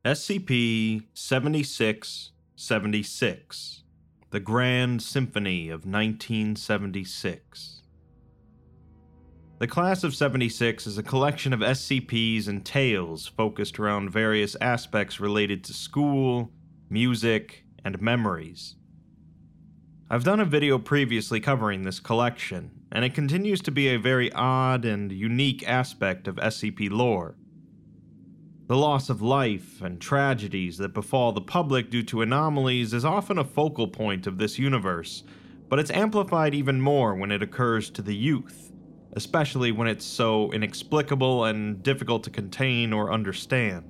SCP-7676, The Grand Symphony of 1976. The Class of 76 is a collection of SCPs and tales focused around various aspects related to school, music, and memories. I've done a video previously covering this collection, and it continues to be a very odd and unique aspect of SCP lore. The loss of life and tragedies that befall the public due to anomalies is often a focal point of this universe, but it's amplified even more when it occurs to the youth, especially when it's so inexplicable and difficult to contain or understand.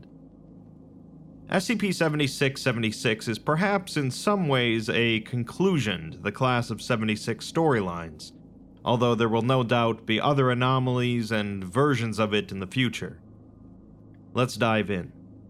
SCP-7676 is perhaps in some ways a conclusion to the Class of 76 storylines, although there will no doubt be other anomalies and versions of it in the future. Let's dive in.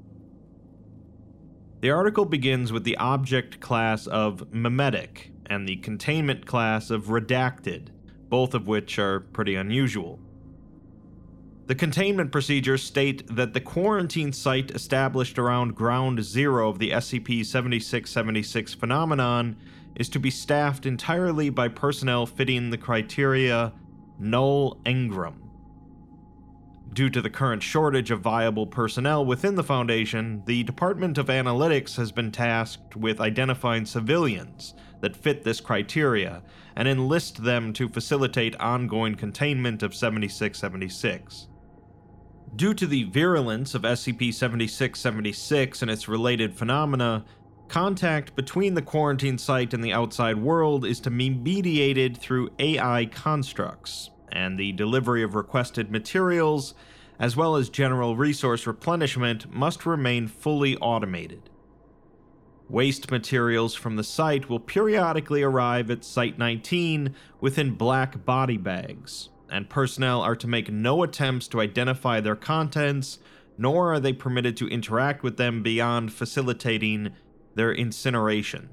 The article begins with the object class of Memetic and the containment class of Redacted, both of which are pretty unusual. The containment procedures state that the quarantine site established around Ground Zero of the SCP-7676 phenomenon is to be staffed entirely by personnel fitting the criteria Null Engram. Due to the current shortage of viable personnel within the Foundation, the Department of Analytics has been tasked with identifying civilians that fit this criteria and enlist them to facilitate ongoing containment of 7676. Due to the virulence of SCP-7676 and its related phenomena, contact between the quarantine site and the outside world is to be mediated through AI constructs, and the delivery of requested materials, as well as general resource replenishment, must remain fully automated. Waste materials from the site will periodically arrive at Site-19 within black body bags, and personnel are to make no attempts to identify their contents, nor are they permitted to interact with them beyond facilitating their incineration.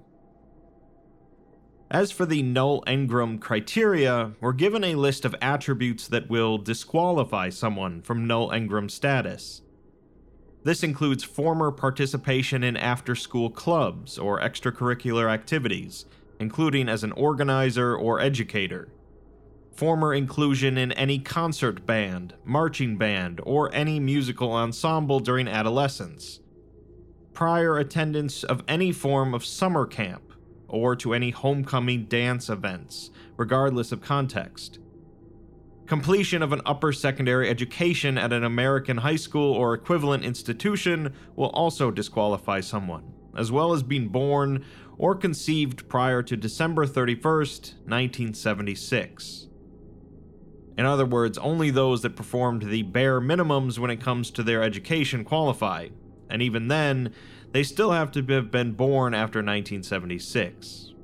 As for the Null Engram criteria, we're given a list of attributes that will disqualify someone from Null Engram status. This includes former participation in after-school clubs or extracurricular activities, including as an organizer or educator, former inclusion in any concert band, marching band, or any musical ensemble during adolescence, prior attendance of any form of summer camp, or to any homecoming dance events, regardless of context. Completion of an upper secondary education at an American high school or equivalent institution will also disqualify someone, as well as being born or conceived prior to December 31st, 1976. In other words, only those that performed the bare minimums when it comes to their education qualify, and even then, they still have to have been born after 1976.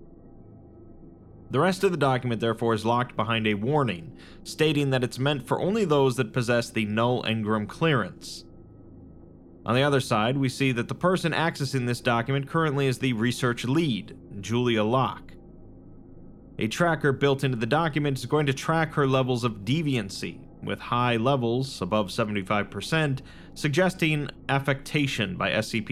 The rest of the document, therefore, is locked behind a warning, stating that it's meant for only those that possess the Null Engram clearance. On the other side, we see that the person accessing this document currently is the research lead, Julia Locke. A tracker built into the document is going to track her levels of deviancy, with high levels, above 75%, suggesting affectation by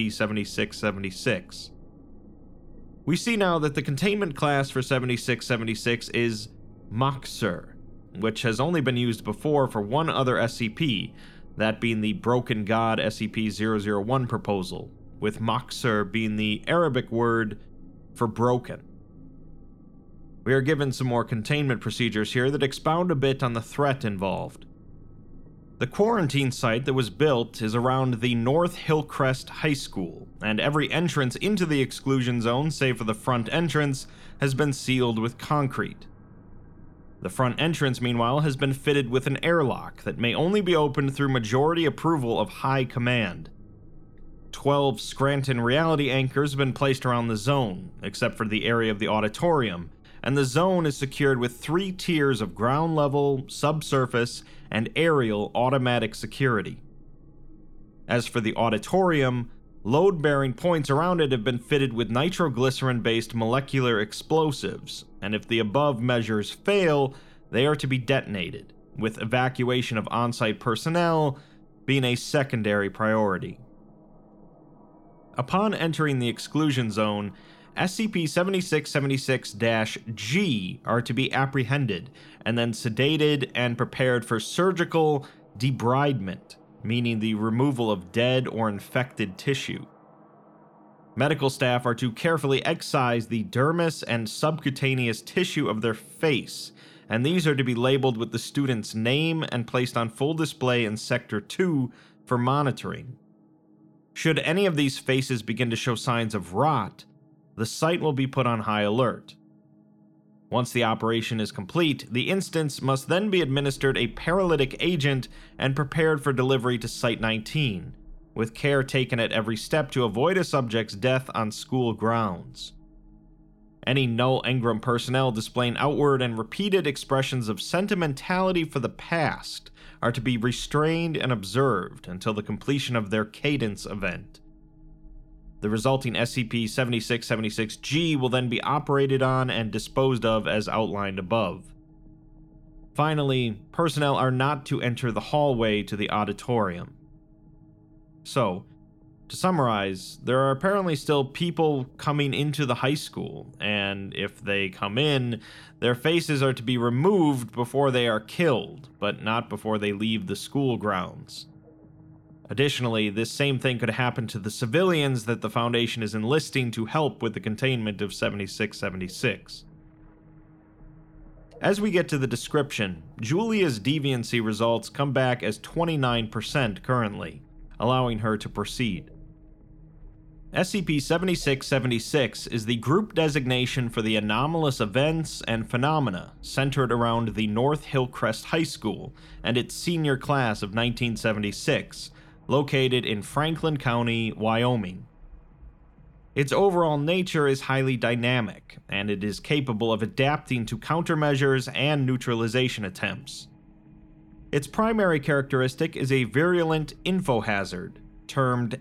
SCP-7676. We see now that the containment class for 7676 is Moxer, which has only been used before for one other SCP, that being the Broken God SCP-001 proposal, with Moxer being the Arabic word for broken. We are given some more containment procedures here that expound a bit on the threat involved. The quarantine site that was built is around the North Hillcrest High School, and every entrance into the exclusion zone, save for the front entrance, has been sealed with concrete. The front entrance, meanwhile, has been fitted with an airlock that may only be opened through majority approval of High Command. 12 Scranton reality anchors have been placed around the zone, except for the area of the auditorium, and the zone is secured with 3 tiers of ground level, subsurface, and aerial automatic security. As for the auditorium, load-bearing points around it have been fitted with nitroglycerin-based molecular explosives, and if the above measures fail, they are to be detonated, with evacuation of on-site personnel being a secondary priority. Upon entering the exclusion zone, SCP-7676-G are to be apprehended and then sedated and prepared for surgical debridement, meaning the removal of dead or infected tissue. Medical staff are to carefully excise the dermis and subcutaneous tissue of their face, and these are to be labeled with the student's name and placed on full display in Sector 2 for monitoring. Should any of these faces begin to show signs of rot, the site will be put on high alert. Once the operation is complete, the instance must then be administered a paralytic agent and prepared for delivery to Site-19, with care taken at every step to avoid a subject's death on school grounds. Any Null Engram personnel displaying outward and repeated expressions of sentimentality for the past are to be restrained and observed until the completion of their Cadence event. The resulting SCP-7676-G will then be operated on and disposed of as outlined above. Finally, personnel are not to enter the hallway to the auditorium. So, to summarize, there are apparently still people coming into the high school, and if they come in, their faces are to be removed before they are killed, but not before they leave the school grounds. Additionally, this same thing could happen to the civilians that the Foundation is enlisting to help with the containment of 7676. As we get to the description, Julia's deviancy results come back as 29% currently, allowing her to proceed. SCP-7676 is the group designation for the anomalous events and phenomena centered around the North Hillcrest High School and its senior class of 1976, located in Franklin County, Wyoming. Its overall nature is highly dynamic, and it is capable of adapting to countermeasures and neutralization attempts. Its primary characteristic is a virulent infohazard, termed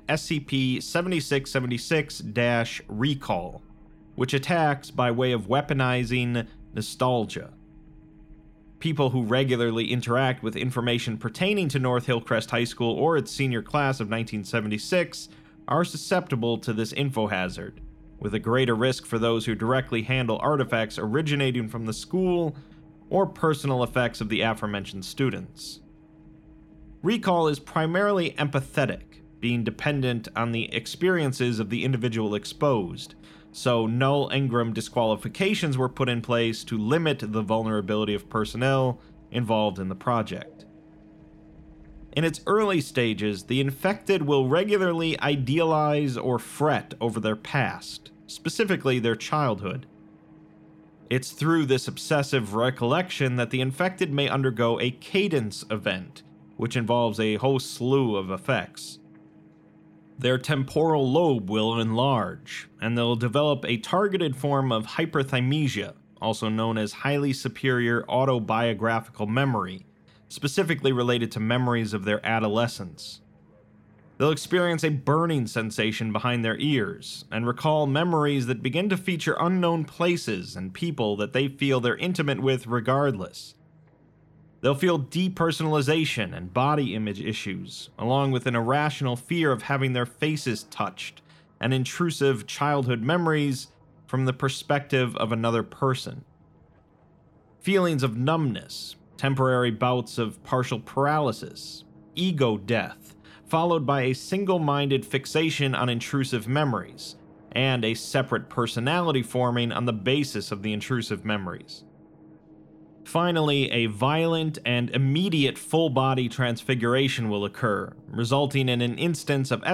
SCP-7676-Recall, which attacks by way of weaponizing nostalgia. People who regularly interact with information pertaining to North Hillcrest High School or its senior class of 1976 are susceptible to this infohazard, with a greater risk for those who directly handle artifacts originating from the school or personal effects of the aforementioned students. Recall is primarily empathetic, being dependent on the experiences of the individual exposed, so Null Engram disqualifications were put in place to limit the vulnerability of personnel involved in the project. In its early stages, the infected will regularly idealize or fret over their past, specifically their childhood. It's through this obsessive recollection that the infected may undergo a Cadence event, which involves a whole slew of effects. Their temporal lobe will enlarge, and they'll develop a targeted form of hyperthymesia, also known as highly superior autobiographical memory, specifically related to memories of their adolescence. They'll experience a burning sensation behind their ears, and recall memories that begin to feature unknown places and people that they feel they're intimate with regardless. They'll feel depersonalization and body image issues, along with an irrational fear of having their faces touched, and intrusive childhood memories from the perspective of another person. Feelings of numbness, temporary bouts of partial paralysis, ego death, followed by a single-minded fixation on intrusive memories, and a separate personality forming on the basis of the intrusive memories. Finally, a violent and immediate full-body transfiguration will occur, resulting in an instance of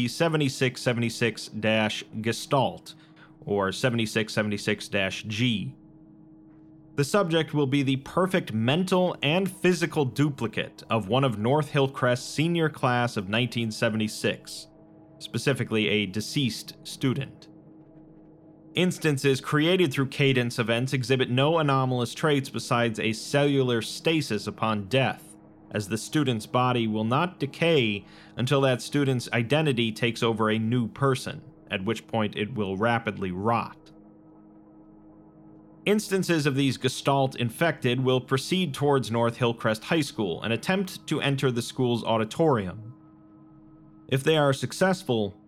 SCP-7676-Gestalt, or 7676-G. The subject will be the perfect mental and physical duplicate of one of North Hillcrest's senior class of 1976, specifically a deceased student. Instances created through Cadence events exhibit no anomalous traits besides a cellular stasis upon death, as the student's body will not decay until that student's identity takes over a new person, at which point it will rapidly rot. Instances of these Gestalt infected will proceed towards North Hillcrest High School and attempt to enter the school's auditorium. If they are successful,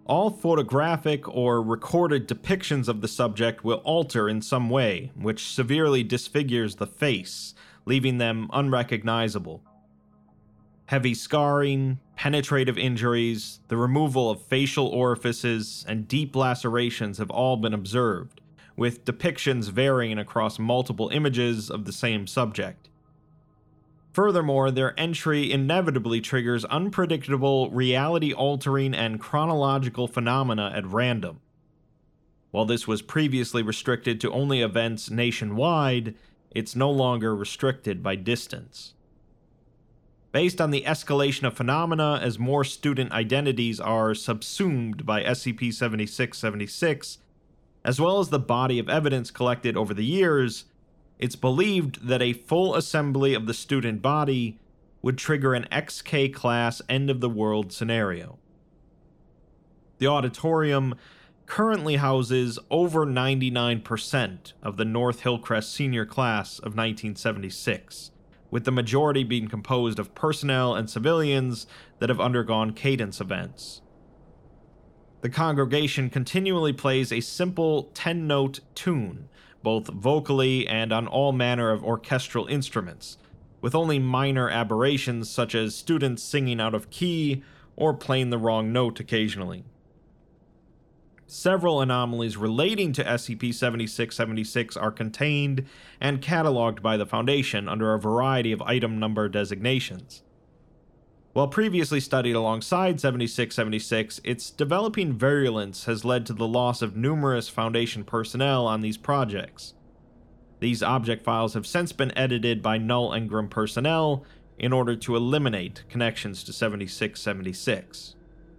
All photographic or recorded depictions of the subject will alter in some way, which severely disfigures the face, leaving them unrecognizable. Heavy scarring, penetrative injuries, the removal of facial orifices, and deep lacerations have all been observed, with depictions varying across multiple images of the same subject. Furthermore, their entry inevitably triggers unpredictable, reality-altering, and chronological phenomena at random. While this was previously restricted to only events nationwide, it's no longer restricted by distance. Based on the escalation of phenomena as more student identities are subsumed by SCP-7676, as well as the body of evidence collected over the years, it's believed that a full assembly of the student body would trigger an XK-class end-of-the-world scenario. The auditorium currently houses over 99% of the North Hillcrest senior class of 1976, with the majority being composed of personnel and civilians that have undergone cadence events. The congregation continually plays a simple 10-note tune, both vocally and on all manner of orchestral instruments, with only minor aberrations such as students singing out of key or playing the wrong note occasionally. Several anomalies relating to SCP-7676 are contained and cataloged by the Foundation under a variety of item number designations. While previously studied alongside 7676, its developing virulence has led to the loss of numerous Foundation personnel on these projects. These object files have since been edited by Null Engram personnel in order to eliminate connections to 7676.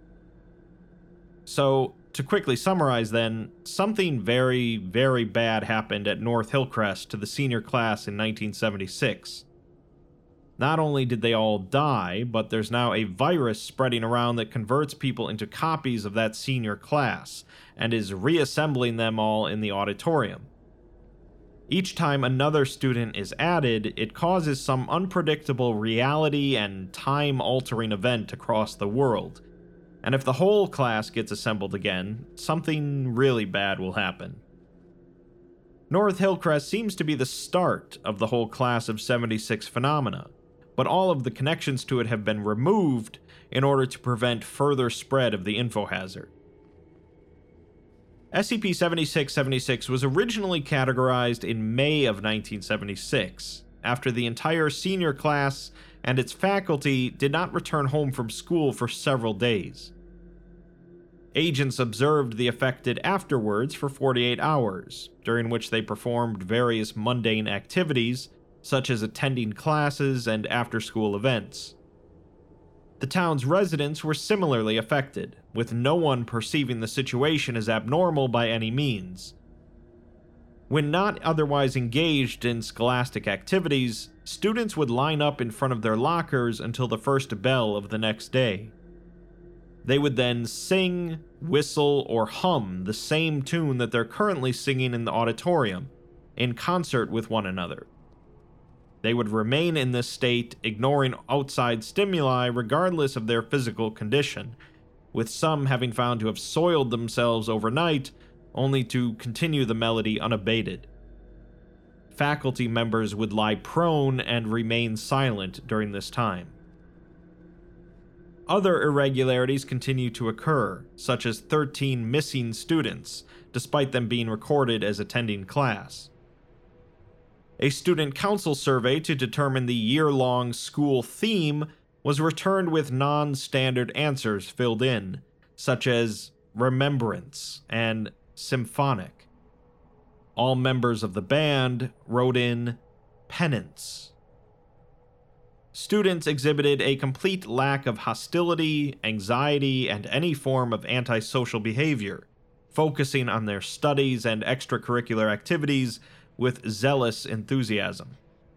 So, to quickly summarize then, something very, very bad happened at North Hillcrest to the senior class in 1976. Not only did they all die, but there's now a virus spreading around that converts people into copies of that senior class, and is reassembling them all in the auditorium. Each time another student is added, it causes some unpredictable reality and time-altering event across the world. And if the whole class gets assembled again, something really bad will happen. North Hillcrest seems to be the start of the whole class of 76 phenomena, but all of the connections to it have been removed in order to prevent further spread of the info hazard. SCP-7676 was originally categorized in May of 1976, after the entire senior class and its faculty did not return home from school for several days. Agents observed the affected afterwards for 48 hours, during which they performed various mundane activities, such as attending classes and after-school events. The town's residents were similarly affected, with no one perceiving the situation as abnormal by any means. When not otherwise engaged in scholastic activities, students would line up in front of their lockers until the first bell of the next day. They would then sing, whistle, or hum the same tune that they're currently singing in the auditorium, in concert with one another. They would remain in this state, ignoring outside stimuli regardless of their physical condition, with some having found to have soiled themselves overnight, only to continue the melody unabated. Faculty members would lie prone and remain silent during this time. Other irregularities continue to occur, such as 13 missing students, despite them being recorded as attending class. A student council survey to determine the year-long school theme was returned with non-standard answers filled in, such as remembrance and symphonic. All members of the band wrote in penance. Students exhibited a complete lack of hostility, anxiety, and any form of antisocial behavior, focusing on their studies and extracurricular activities with zealous enthusiasm.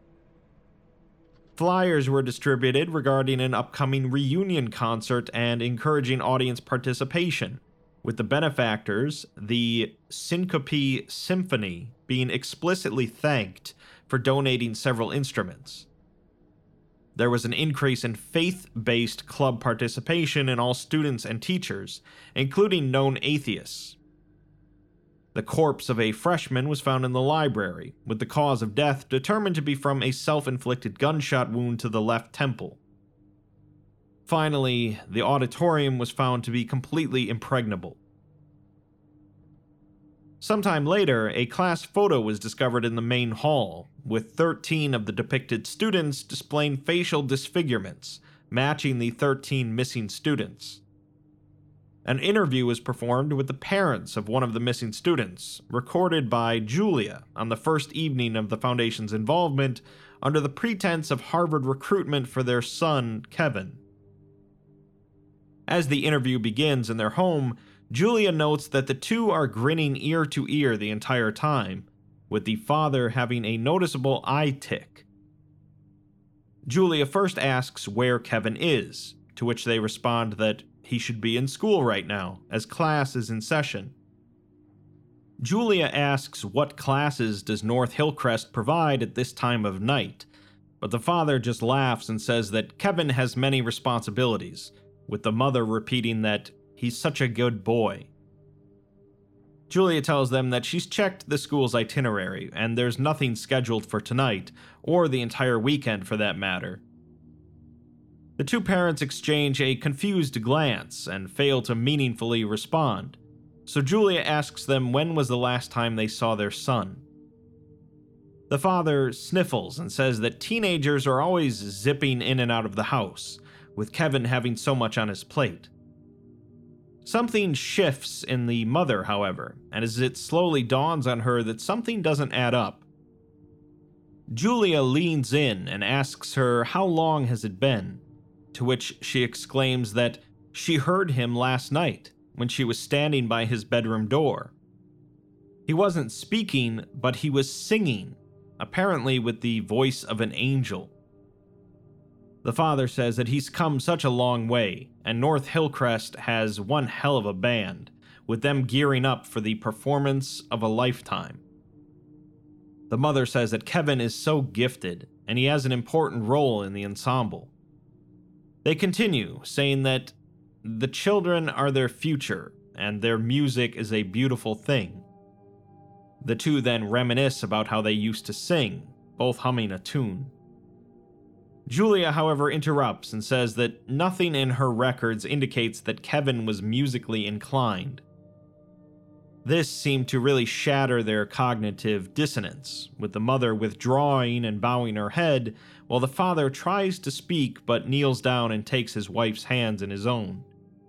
Flyers were distributed regarding an upcoming reunion concert and encouraging audience participation, with the benefactors, the Syncope Symphony, being explicitly thanked for donating several instruments. there was an increase in faith-based club participation in all students and teachers, including known atheists. The corpse of a freshman was found in the library, with the cause of death determined to be from a self-inflicted gunshot wound to the left temple. Finally, the auditorium was found to be completely impregnable. Sometime later, a class photo was discovered in the main hall, with 13 of the depicted students displaying facial disfigurements, matching the 13 missing students. An interview was performed with the parents of one of the missing students, recorded by Julia on the first evening of the Foundation's involvement under the pretense of Harvard recruitment for their son, Kevin. As the interview begins in their home, Julia notes that the two are grinning ear to ear the entire time, with the father having a noticeable eye tick. Julia first asks where Kevin is, to which they respond that he should be in school right now, as class is in session. Julia asks what classes does North Hillcrest provide at this time of night, but the father just laughs and says that Kevin has many responsibilities, with the mother repeating that he's such a good boy. Julia tells them that she's checked the school's itinerary, and there's nothing scheduled for tonight, or the entire weekend for that matter. The two parents exchange a confused glance and fail to meaningfully respond, so Julia asks them when was the last time they saw their son. The father sniffles and says that teenagers are always zipping in and out of the house, with Kevin having so much on his plate. Something shifts in the mother, however, and as it slowly dawns on her that something doesn't add up. Julia leans in and asks her how long has it been, to which she exclaims that she heard him last night when she was standing by his bedroom door. He wasn't speaking, but he was singing, apparently with the voice of an angel. The father says that he's come such a long way, and North Hillcrest has one hell of a band, with them gearing up for the performance of a lifetime. The mother says that Kevin is so gifted, and he has an important role in the ensemble. They continue, saying that the children are their future, and their music is a beautiful thing. The two then reminisce about how they used to sing, both humming a tune. Julia, however, interrupts and says that nothing in her records indicates that Kevin was musically inclined. This seemed to really shatter their cognitive dissonance, with the mother withdrawing and bowing her head, while the father tries to speak but kneels down and takes his wife's hands in his own.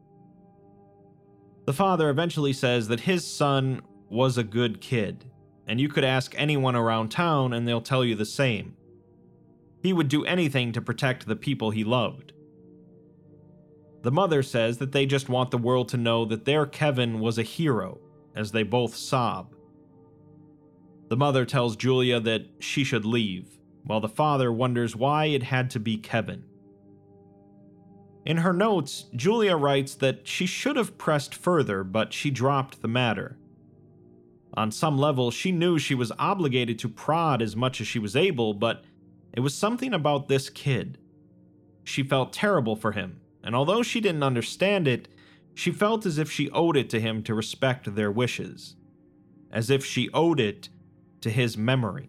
The father eventually says that his son was a good kid, and you could ask anyone around town and they'll tell you the same. He would do anything to protect the people he loved. The mother says that they just want the world to know that their Kevin was a hero, as they both sob. The mother tells Julia that she should leave, while the father wonders why it had to be Kevin. In her notes, Julia writes that she should have pressed further, but she dropped the matter. On some level, she knew she was obligated to prod as much as she was able, but it was something about this kid. She felt terrible for him, and although she didn't understand it, she felt as if she owed it to him to respect their wishes, as if she owed it to his memory.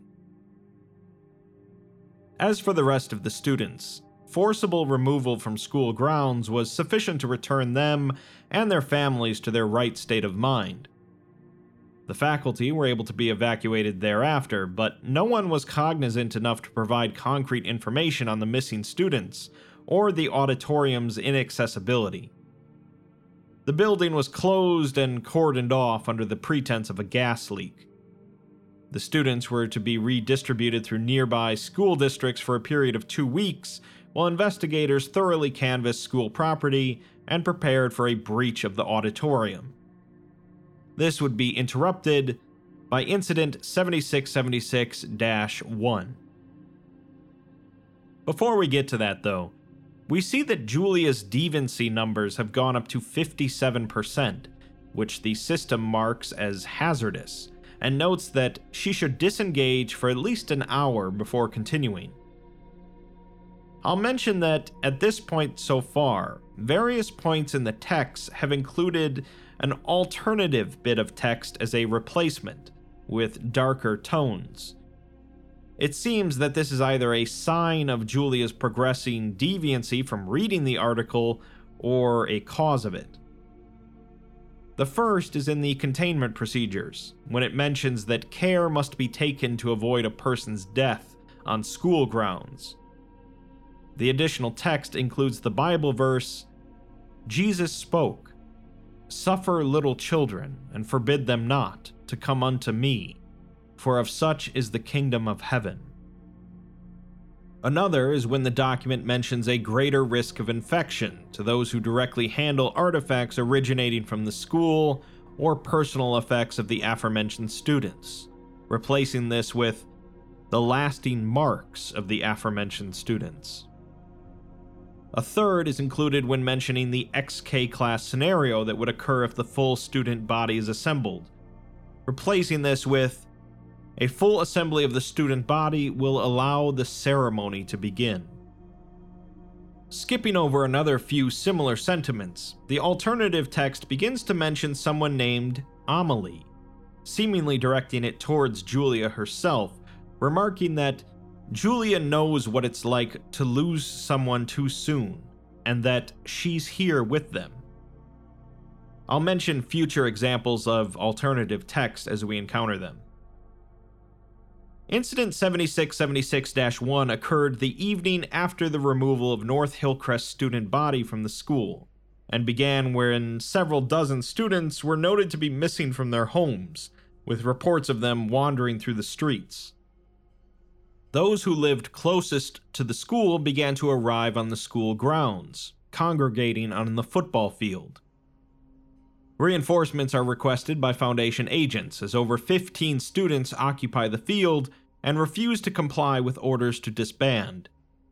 As for the rest of the students, forcible removal from school grounds was sufficient to return them and their families to their right state of mind. The faculty were able to be evacuated thereafter, but no one was cognizant enough to provide concrete information on the missing students or the auditorium's inaccessibility. The building was closed and cordoned off under the pretense of a gas leak. The students were to be redistributed through nearby school districts for a period of 2 weeks, while investigators thoroughly canvassed school property and prepared for a breach of the auditorium. This would be interrupted by Incident 7676-1. Before we get to that, though, we see that Julia's deviancy numbers have gone up to 57%, which the system marks as hazardous, and notes that she should disengage for at least an hour before continuing. I'll mention that at this point so far, various points in the text have included an alternative bit of text as a replacement, with darker tones. It seems that this is either a sign of Julia's progressing deviancy from reading the article, or a cause of it. The first is in the containment procedures, when it mentions that care must be taken to avoid a person's death on school grounds. The additional text includes the Bible verse, "Jesus spoke, Suffer little children, and forbid them not to come unto me, for of such is the kingdom of heaven." Another is when the document mentions a greater risk of infection to those who directly handle artifacts originating from the school or personal effects of the aforementioned students, replacing this with the lasting marks of the aforementioned students. A third is included when mentioning the XK class scenario that would occur if the full student body is assembled, replacing this with a full assembly of the student body will allow the ceremony to begin. Skipping over another few similar sentiments, the alternative text begins to mention someone named Amelie, seemingly directing it towards Julia herself, remarking that Julia knows what it's like to lose someone too soon, and that she's here with them. I'll mention future examples of alternative text as we encounter them. Incident 7676-1 occurred the evening after the removal of North Hillcrest's student body from the school, and began wherein several dozen students were noted to be missing from their homes, with reports of them wandering through the streets. Those who lived closest to the school began to arrive on the school grounds, congregating on the football field. Reinforcements are requested by Foundation agents, as over 15 students occupy the field and refuse to comply with orders to disband.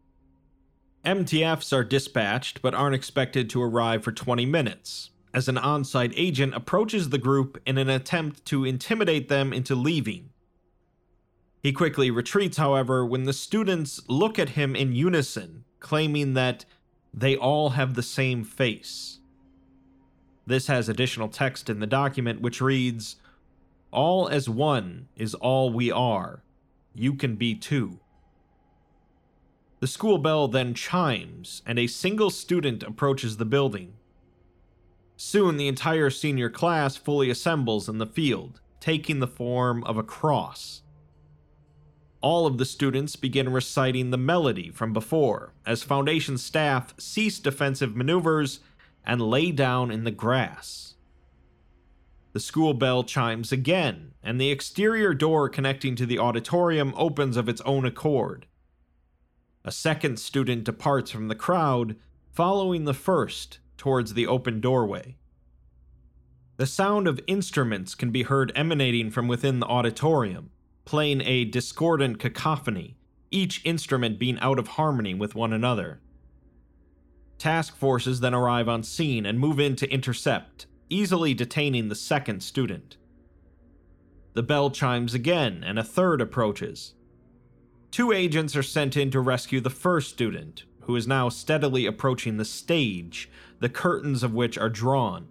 MTFs are dispatched but aren't expected to arrive for 20 minutes, as an on-site agent approaches the group in an attempt to intimidate them into leaving. He quickly retreats, however, when the students look at him in unison, claiming that they all have the same face. This has additional text in the document which reads, "All as one is all we are. You can be too." The school bell then chimes, and a single student approaches the building. Soon the entire senior class fully assembles in the field, taking the form of a cross. All of the students begin reciting the melody from before, as Foundation staff cease defensive maneuvers and lay down in the grass. The school bell chimes again, and the exterior door connecting to the auditorium opens of its own accord. A second student departs from the crowd, following the first towards the open doorway. The sound of instruments can be heard emanating from within the auditorium, playing a discordant cacophony, each instrument being out of harmony with one another. Task forces then arrive on scene and move in to intercept, easily detaining the second student. The bell chimes again, and a third approaches. 2 agents are sent in to rescue the first student, who is now steadily approaching the stage, the curtains of which are drawn.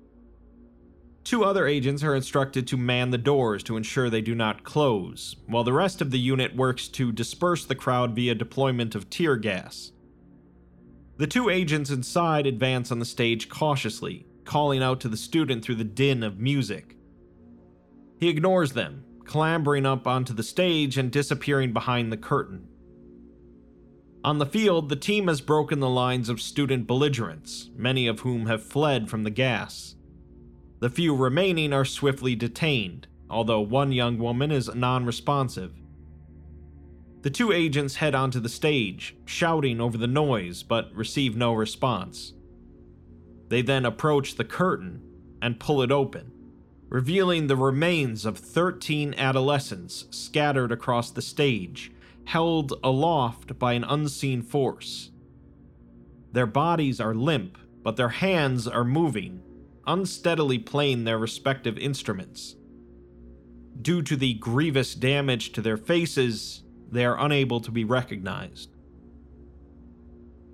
2 other agents are instructed to man the doors to ensure they do not close, while the rest of the unit works to disperse the crowd via deployment of tear gas. The 2 agents inside advance on the stage cautiously, calling out to the student through the din of music. He ignores them, clambering up onto the stage and disappearing behind the curtain. On the field, the team has broken the lines of student belligerents, many of whom have fled from the gas. The few remaining are swiftly detained, although one young woman is non-responsive. The 2 agents head onto the stage, shouting over the noise, but receive no response. They then approach the curtain and pull it open, revealing the remains of 13 adolescents scattered across the stage, held aloft by an unseen force. Their bodies are limp, but their hands are moving, unsteadily playing their respective instruments. Due to the grievous damage to their faces, they are unable to be recognized.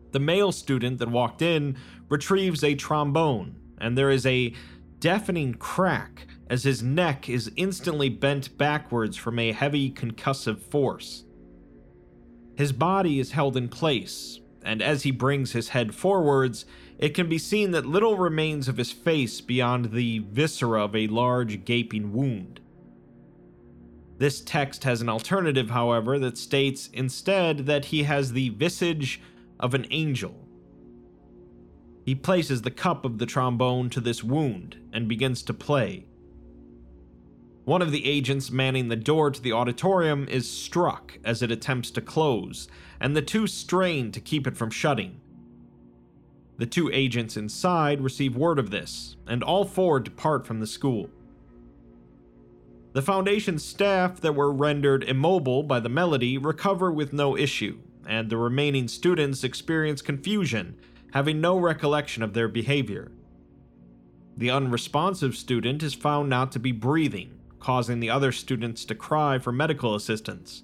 The male student that walked in retrieves a trombone, and there is a deafening crack as his neck is instantly bent backwards from a heavy concussive force. His body is held in place, and as he brings his head forwards, it can be seen that little remains of his face beyond the viscera of a large gaping wound. This text has an alternative, however, that states instead that he has the visage of an angel. He places the cup of the trombone to this wound and begins to play. One of the agents manning the door to the auditorium is struck as it attempts to close, and the two strain to keep it from shutting. The two agents inside receive word of this, and all four depart from the school. The Foundation's staff that were rendered immobile by the melody recover with no issue, and the remaining students experience confusion, having no recollection of their behavior. The unresponsive student is found not to be breathing, causing the other students to cry for medical assistance.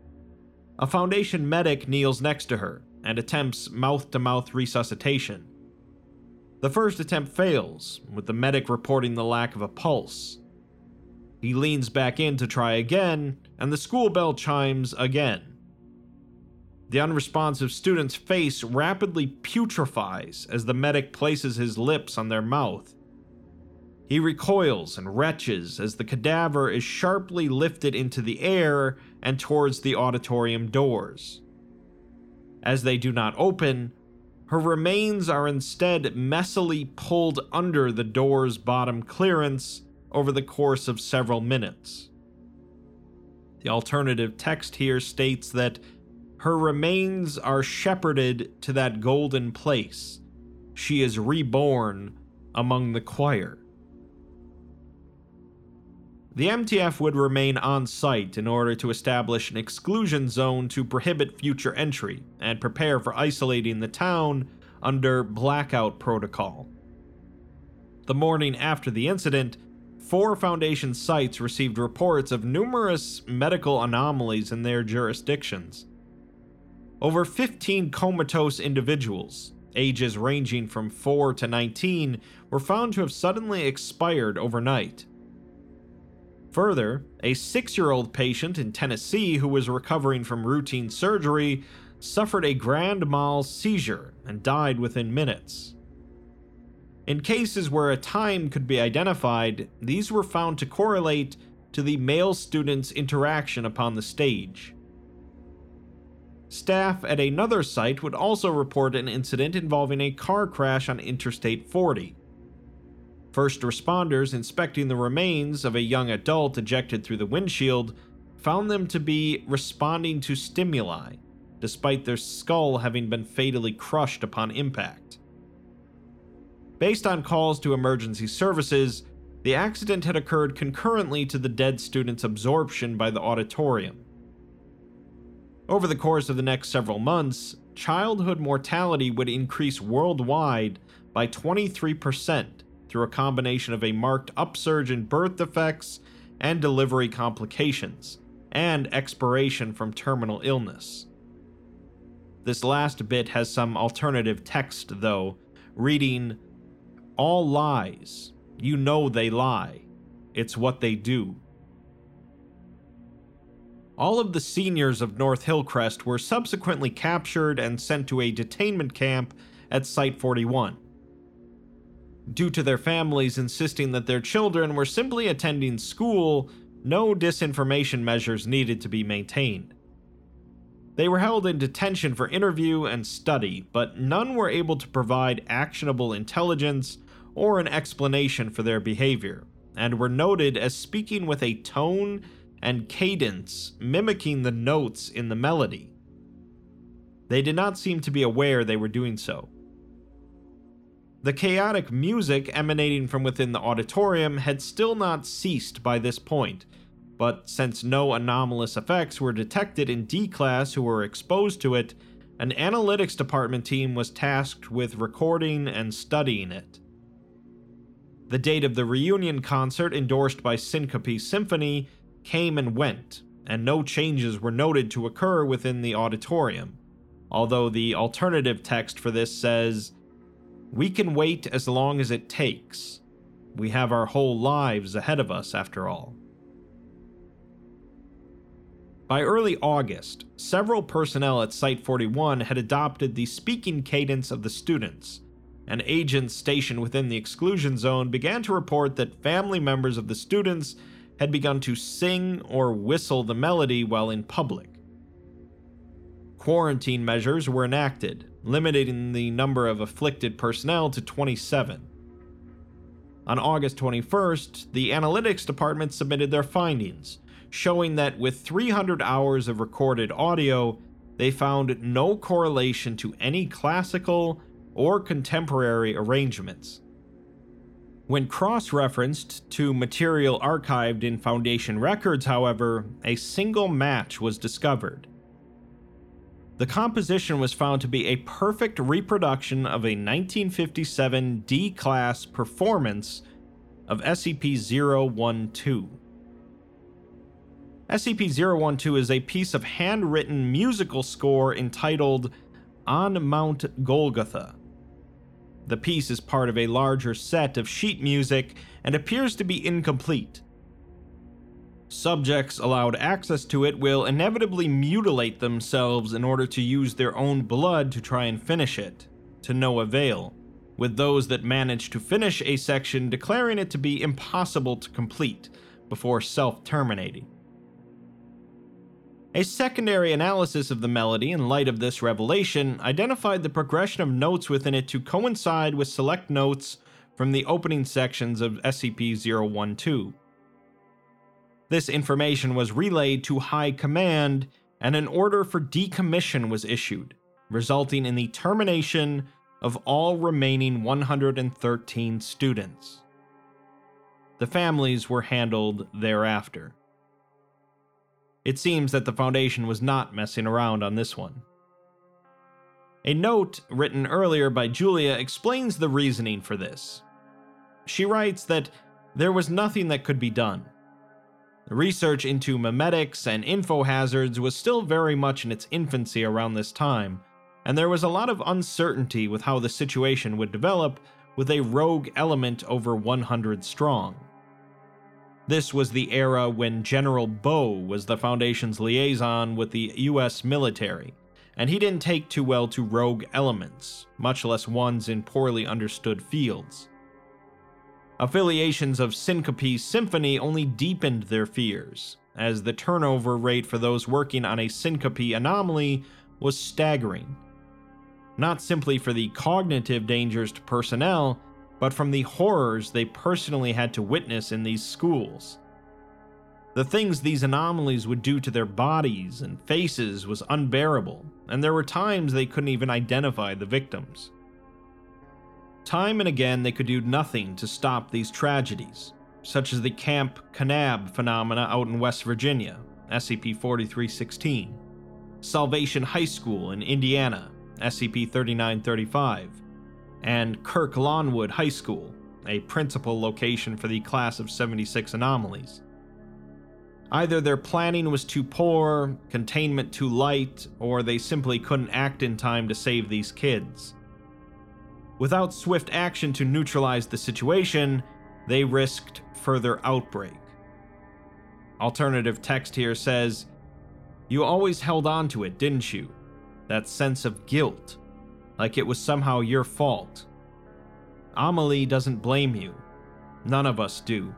A Foundation medic kneels next to her and attempts mouth-to-mouth resuscitation. The first attempt fails, with the medic reporting the lack of a pulse. He leans back in to try again, and the school bell chimes again. The unresponsive student's face rapidly putrefies as the medic places his lips on their mouth. He recoils and retches as the cadaver is sharply lifted into the air and towards the auditorium doors. As they do not open, her remains are instead messily pulled under the door's bottom clearance over the course of several minutes. The alternative text here states that her remains are shepherded to that golden place. She is reborn among the choir. The MTF would remain on site in order to establish an exclusion zone to prohibit future entry and prepare for isolating the town under blackout protocol. The morning after the incident, 4 Foundation sites received reports of numerous medical anomalies in their jurisdictions. Over 15 comatose individuals, ages ranging from 4 to 19, were found to have suddenly expired overnight. Further, a 6-year-old patient in Tennessee who was recovering from routine surgery suffered a grand mal seizure and died within minutes. In cases where a time could be identified, these were found to correlate to the male student's interaction upon the stage. Staff at another site would also report an incident involving a car crash on Interstate 40. First responders inspecting the remains of a young adult ejected through the windshield found them to be responding to stimuli, despite their skull having been fatally crushed upon impact. Based on calls to emergency services, the accident had occurred concurrently to the dead student's absorption by the auditorium. Over the course of the next several months, childhood mortality would increase worldwide by 23%, through a combination of a marked upsurge in birth defects and delivery complications, and expiration from terminal illness. This last bit has some alternative text, though, reading, "All lies. You know they lie. It's what they do." All of the seniors of North Hillcrest were subsequently captured and sent to a detainment camp at Site 41. Due to their families insisting that their children were simply attending school, no disinformation measures needed to be maintained. They were held in detention for interview and study, but none were able to provide actionable intelligence or an explanation for their behavior, and were noted as speaking with a tone and cadence mimicking the notes in the melody. They did not seem to be aware they were doing so. The chaotic music emanating from within the auditorium had still not ceased by this point, but since no anomalous effects were detected in D-Class who were exposed to it, an analytics department team was tasked with recording and studying it. The date of the reunion concert endorsed by Syncope Symphony came and went, and no changes were noted to occur within the auditorium. although the alternative text for this says, "We can wait as long as it takes. We have our whole lives ahead of us, after all." By early August, several personnel at Site-41 had adopted the speaking cadence of the students, and agents stationed within the exclusion zone began to report that family members of the students had begun to sing or whistle the melody while in public. Quarantine measures were enacted, limiting the number of afflicted personnel to 27. On August 21st, the analytics department submitted their findings, showing that with 300 hours of recorded audio, they found no correlation to any classical or contemporary arrangements. When cross-referenced to material archived in Foundation records, however, a single match was discovered. The composition was found to be a perfect reproduction of a 1957 D-Class performance of SCP-012. SCP-012 is a piece of handwritten musical score entitled On Mount Golgotha. The piece is part of a larger set of sheet music and appears to be incomplete. Subjects allowed access to it will inevitably mutilate themselves in order to use their own blood to try and finish it, to no avail, with those that manage to finish a section declaring it to be impossible to complete before self-terminating. A secondary analysis of the melody in light of this revelation identified the progression of notes within it to coincide with select notes from the opening sections of SCP-012. This information was relayed to High Command, and an order for decommission was issued, resulting in the termination of all remaining 113 students. The families were handled thereafter. It seems that the Foundation was not messing around on this one. A note written earlier by Julia explains the reasoning for this. She writes that there was nothing that could be done. The research into memetics and info hazards was still very much in its infancy around this time, and there was a lot of uncertainty with how the situation would develop with a rogue element over 100 strong. This was the era when General Bow was the Foundation's liaison with the US military, and he didn't take too well to rogue elements, much less ones in poorly understood fields. Affiliations of Syncope Symphony only deepened their fears, as the turnover rate for those working on a syncope anomaly was staggering. Not simply for the cognitive dangers to personnel, but from the horrors they personally had to witness in these schools. The things these anomalies would do to their bodies and faces was unbearable, and there were times they couldn't even identify the victims. Time and again, they could do nothing to stop these tragedies, such as the Camp Kanab phenomena out in West Virginia, SCP-4316, Salvation High School in Indiana, SCP-3935, and Kirk Lawnwood High School, a principal location for the Class of 76 anomalies. Either their planning was too poor, containment too light, or they simply couldn't act in time to save these kids. Without swift action to neutralize the situation, they risked further outbreak. Alternative text here says, "You always held on to it, didn't you? That sense of guilt, like it was somehow your fault. Amelie doesn't blame you. None of us do."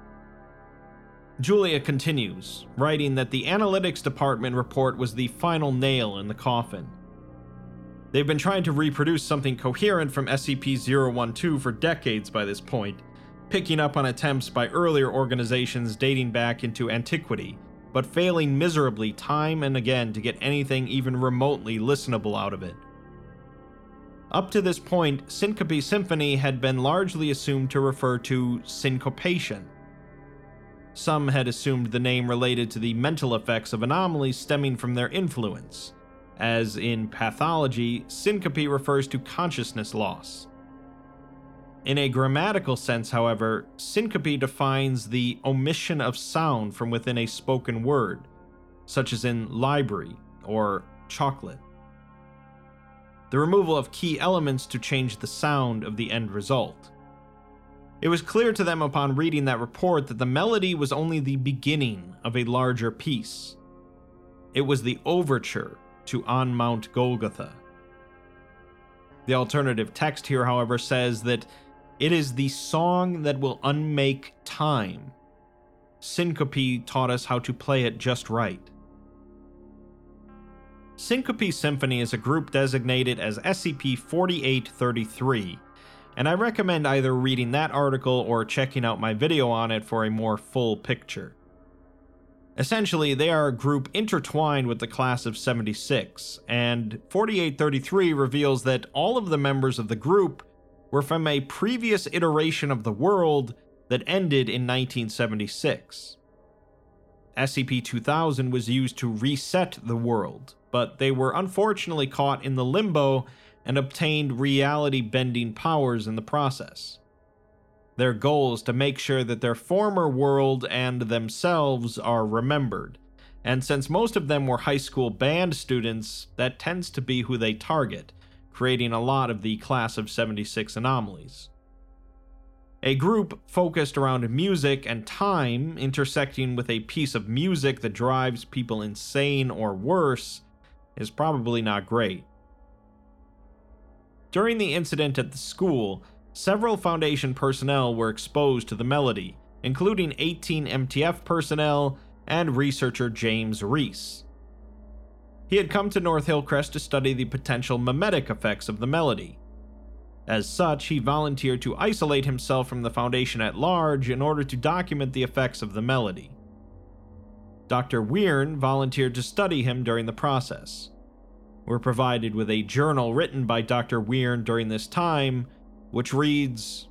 Julia continues, writing that the analytics department report was the final nail in the coffin. They've been trying to reproduce something coherent from SCP-012 for decades by this point, picking up on attempts by earlier organizations dating back into antiquity, but failing miserably time and again to get anything even remotely listenable out of it. Up to this point, Syncope Symphony had been largely assumed to refer to syncopation. Some had assumed the name related to the mental effects of anomalies stemming from their influence, as in pathology, syncope refers to consciousness loss. In a grammatical sense, however, syncope defines the omission of sound from within a spoken word, such as in library or chocolate. the removal of key elements to change the sound of the end result. It was clear to them upon reading that report that the melody was only the beginning of a larger piece. It was the overture to On Mount Golgotha. The alternative text here, however, says that it is the song that will unmake time. Syncope taught us how to play it just right. Syncope Symphony is a group designated as SCP-4833, and I recommend either reading that article or checking out my video on it for a more full picture. Essentially, they are a group intertwined with the class of 76, and 4833 reveals that all of the members of the group were from a previous iteration of the world that ended in 1976. SCP-2000 was used to reset the world, but they were unfortunately caught in the limbo and obtained reality-bending powers in the process. Their goal is to make sure that their former world and themselves are remembered, and since most of them were high school band students, that tends to be who they target, creating a lot of the Class of 76 anomalies. A group focused around music and time intersecting with a piece of music that drives people insane or worse is probably not great. During the incident at the school, several Foundation personnel were exposed to the melody, including 18 MTF personnel and researcher James Reese. He had come to North Hillcrest to study the potential memetic effects of the melody. As such, he volunteered to isolate himself from the Foundation at large in order to document the effects of the melody. Dr. Weirn volunteered to study him during the process. We're provided with a journal written by Dr. Weirn during this time, which reads,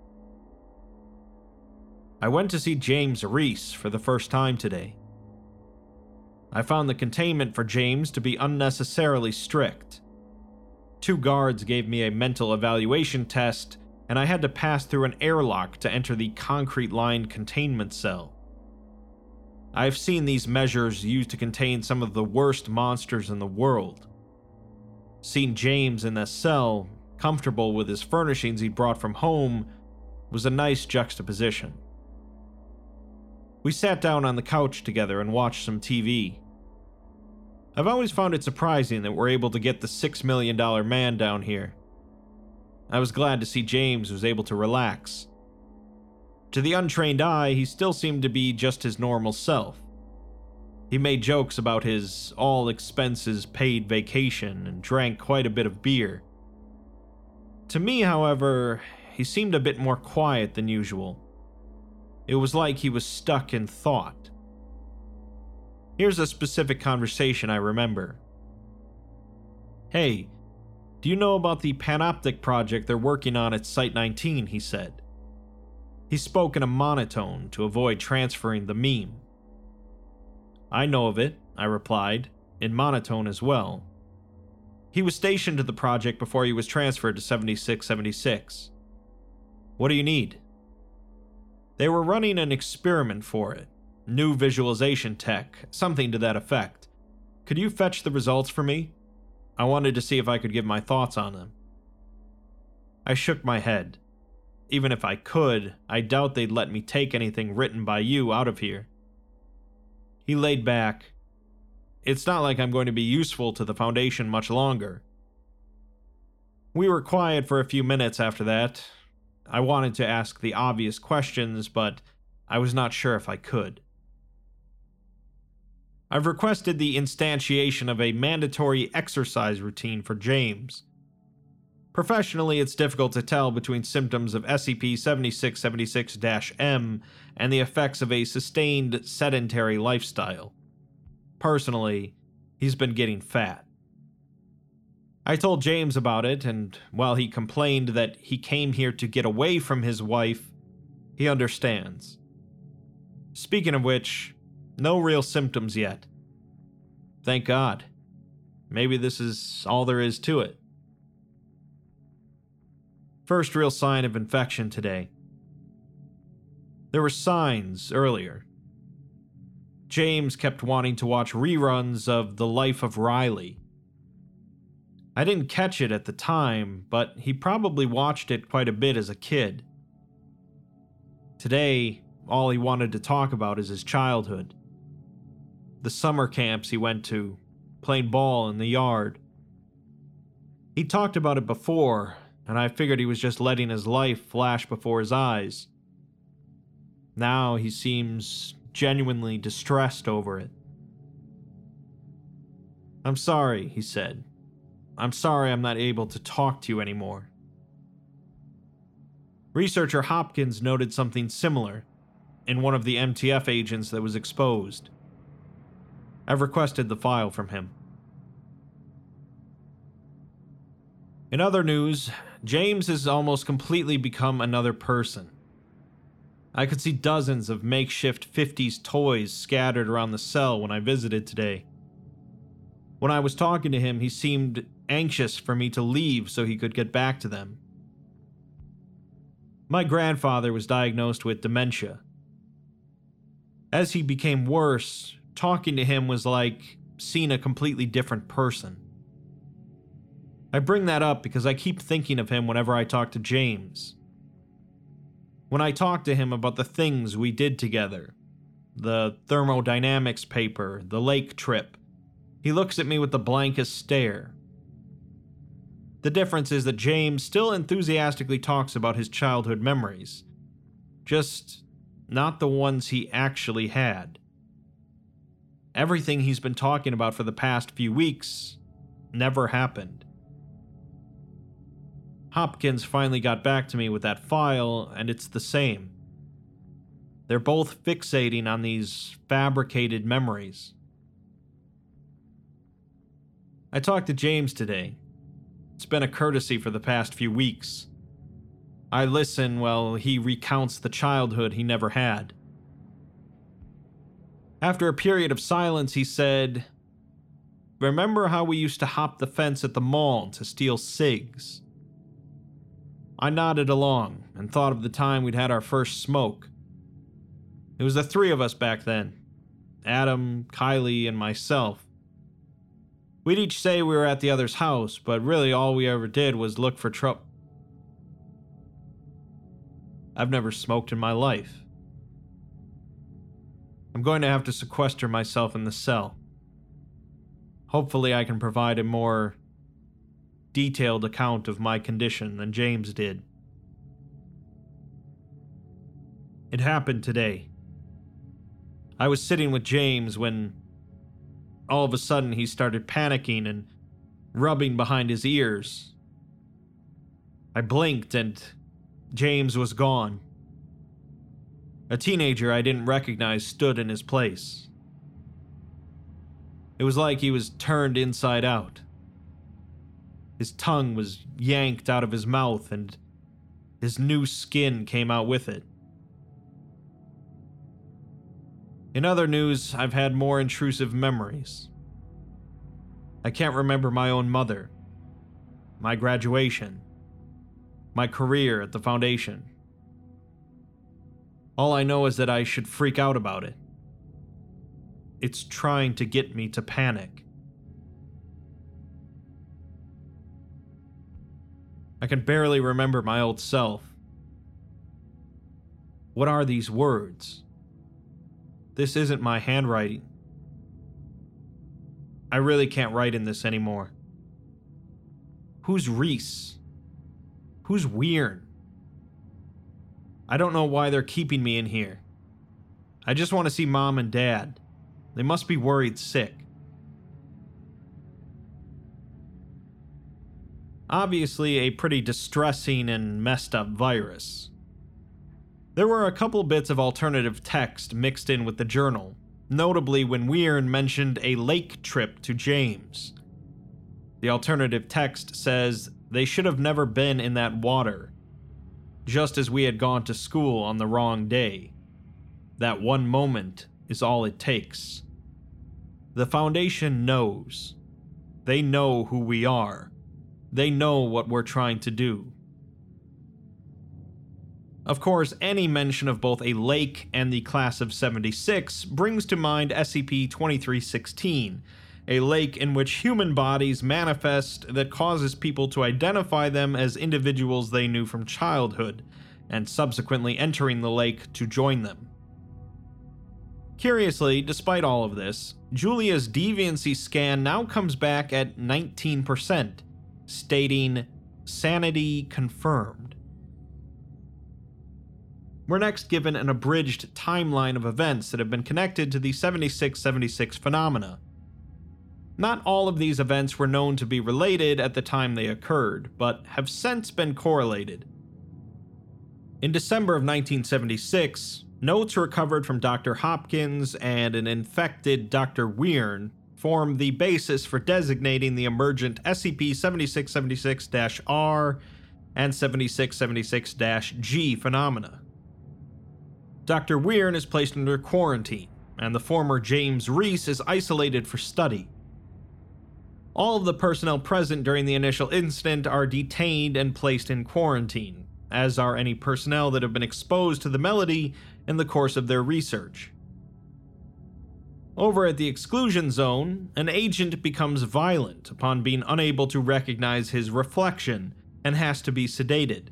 "I went to see James Reese for the first time today. I found the containment for James to be unnecessarily strict. 2 guards gave me a mental evaluation test, and I had to pass through an airlock to enter the concrete-lined containment cell. I have seen these measures used to contain some of the worst monsters in the world. Seeing James in that cell, comfortable with his furnishings he brought from home, was a nice juxtaposition. We sat down on the couch together and watched some TV. I've always found it surprising that we're able to get the $6 million man down here. I was glad to see James was able to relax. To the untrained eye, he still seemed to be just his normal self. He made jokes about his all-expenses-paid vacation and drank quite a bit of beer. To me, however, he seemed a bit more quiet than usual. It was like he was stuck in thought. Here's a specific conversation I remember. Hey, do you know about the Panoptic project they're working on at Site-19, he said. He spoke in a monotone to avoid transferring the meme. I know of it, I replied, in monotone as well. He was stationed to the project before he was transferred to 7676. What do you need? They were running an experiment for it. New visualization tech, something to that effect. Could you fetch the results for me? I wanted to see if I could give my thoughts on them. I shook my head. Even if I could, I doubt they'd let me take anything written by you out of here. He laid back. It's not like I'm going to be useful to the Foundation much longer. We were quiet for a few minutes after that. I wanted to ask the obvious questions, but I was not sure if I could. I've requested the instantiation of a mandatory exercise routine for James. Professionally, it's difficult to tell between symptoms of SCP-7676-M and the effects of a sustained sedentary lifestyle. Personally, he's been getting fat. I told James about it, and while he complained that he came here to get away from his wife, he understands. Speaking of which, no real symptoms yet. Thank God. Maybe this is all there is to it. First real sign of infection today. There were signs earlier. James kept wanting to watch reruns of The Life of Riley. I didn't catch it at the time, but he probably watched it quite a bit as a kid. Today, all he wanted to talk about is his childhood. The summer camps he went to, playing ball in the yard. He talked about it before, and I figured he was just letting his life flash before his eyes. Now he seems genuinely distressed over it. "I'm sorry," he said. "I'm sorry I'm not able to talk to you anymore." Researcher Hopkins noted something similar in one of the MTF agents that was exposed. I've requested the file from him. In other news, James has almost completely become another person. I could see dozens of makeshift 50s toys scattered around the cell when I visited today. When I was talking to him, he seemed anxious for me to leave so he could get back to them. My grandfather was diagnosed with dementia. As he became worse, talking to him was like seeing a completely different person. I bring that up because I keep thinking of him whenever I talk to James. When I talk to him about the things we did together, the thermodynamics paper, the lake trip, he looks at me with the blankest stare. The difference is that James still enthusiastically talks about his childhood memories, just not the ones he actually had. Everything he's been talking about for the past few weeks never happened. Hopkins finally got back to me with that file, and it's the same. They're both fixating on these fabricated memories. I talked to James today. It's been a courtesy for the past few weeks. I listen while he recounts the childhood he never had. After a period of silence, he said, "Remember how we used to hop the fence at the mall to steal cigs?" I nodded along and thought of the time we'd had our first smoke. It was the three of us back then: Adam, Kylie, and myself. We'd each say we were at the other's house, but really all we ever did was look for trouble. I've never smoked in my life. I'm going to have to sequester myself in the cell. Hopefully I can provide a more detailed account of my condition than James did. It happened today. I was sitting with James when all of a sudden he started panicking and rubbing behind his ears. I blinked and James was gone. A teenager I didn't recognize stood in his place. It was like he was turned inside out. His tongue was yanked out of his mouth and his new skin came out with it. In other news, I've had more intrusive memories. I can't remember my own mother, my graduation, my career at the foundation. All I know is that I should freak out about it. It's trying to get me to panic. I can barely remember my old self. What are these words? This isn't my handwriting. I really can't write in this anymore. Who's Reese? Who's Weirn? I don't know why they're keeping me in here. I just want to see Mom and Dad. They must be worried sick. Obviously, a pretty distressing and messed up virus. There were a couple bits of alternative text mixed in with the journal, notably when Weirn mentioned a lake trip to James. The alternative text says they should have never been in that water, just as we had gone to school on the wrong day. That one moment is all it takes. The Foundation knows. They know who we are. They know what we're trying to do. Of course, any mention of both a lake and the class of '76 brings to mind SCP-2316, a lake in which human bodies manifest that causes people to identify them as individuals they knew from childhood, and subsequently entering the lake to join them. Curiously, despite all of this, Julia's deviancy scan now comes back at 19%, stating, "Sanity confirmed." We're next given an abridged timeline of events that have been connected to the 7676 phenomena. Not all of these events were known to be related at the time they occurred, but have since been correlated. In December of 1976, notes recovered from Dr. Hopkins and an infected Dr. Weirn form the basis for designating the emergent SCP-7676-R and 7676-G phenomena. Dr. Weirn is placed under quarantine, and the former James Reese is isolated for study. All of the personnel present during the initial incident are detained and placed in quarantine, as are any personnel that have been exposed to the melody in the course of their research. Over at the exclusion zone, an agent becomes violent upon being unable to recognize his reflection and has to be sedated.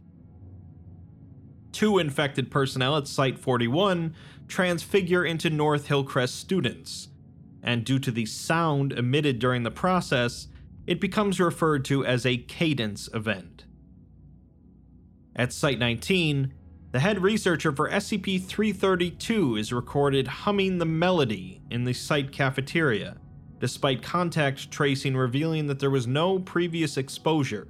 2 infected personnel at Site-41 transfigure into North Hillcrest students, and due to the sound emitted during the process, it becomes referred to as a cadence event. At Site-19, the head researcher for SCP-332 is recorded humming the melody in the site cafeteria, despite contact tracing revealing that there was no previous exposure.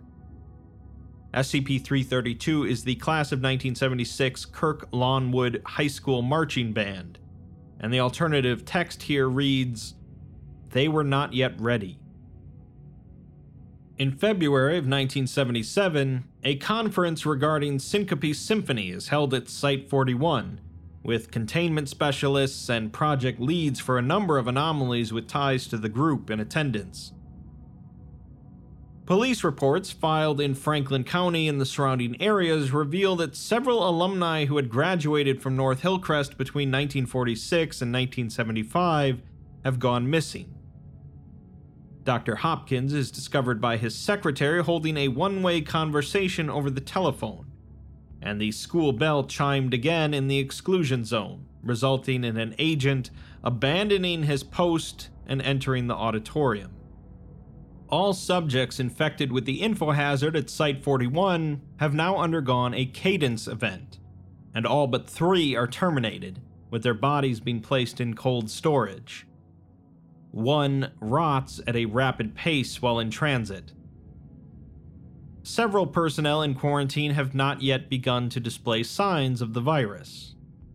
SCP-332 is the class of 1976 Kirk Lawnwood High School marching band, and the alternative text here reads, "They were not yet ready." In February of 1977, a conference regarding Syncope Symphony is held at Site-41, with containment specialists and project leads for a number of anomalies with ties to the group in attendance. Police reports filed in Franklin County and the surrounding areas reveal that several alumni who had graduated from North Hillcrest between 1946 and 1975 have gone missing. Dr. Hopkins is discovered by his secretary holding a one-way conversation over the telephone, and the school bell chimed again in the exclusion zone, resulting in an agent abandoning his post and entering the auditorium. All subjects infected with the infohazard at Site-41 have now undergone a cadence event, and all but 3 are terminated, with their bodies being placed in cold storage. 1 rots at a rapid pace while in transit. Several personnel in quarantine have not yet begun to display signs of the virus.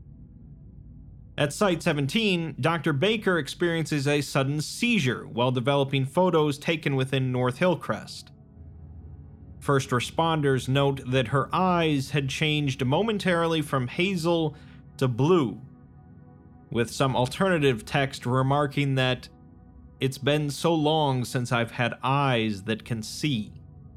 At Site-17, Dr. Baker experiences a sudden seizure while developing photos taken within North Hillcrest. First responders note that her eyes had changed momentarily from hazel to blue, with some alternative text remarking that, "It's been so long since I've had eyes that can see."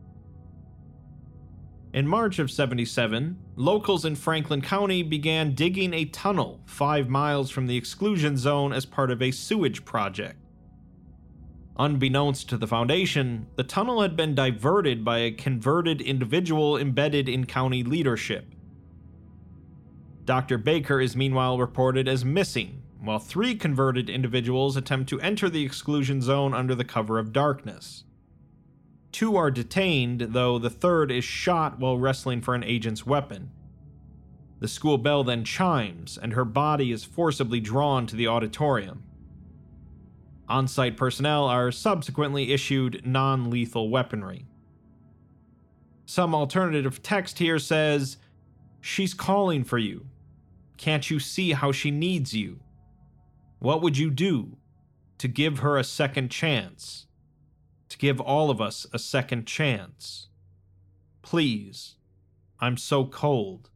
In March of '77, locals in Franklin County began digging a tunnel 5 miles from the exclusion zone as part of a sewage project. Unbeknownst to the Foundation, the tunnel had been diverted by a converted individual embedded in county leadership. Dr. Baker is meanwhile reported as missing, while 3 converted individuals attempt to enter the exclusion zone under the cover of darkness. 2 are detained, though the 3rd is shot while wrestling for an agent's weapon. The school bell then chimes, and her body is forcibly drawn to the auditorium. On-site personnel are subsequently issued non-lethal weaponry. Some alternative text here says, "She's calling for you. Can't you see how she needs you? What would you do to give her a second chance? To give all of us a second chance? Please, I'm so cold."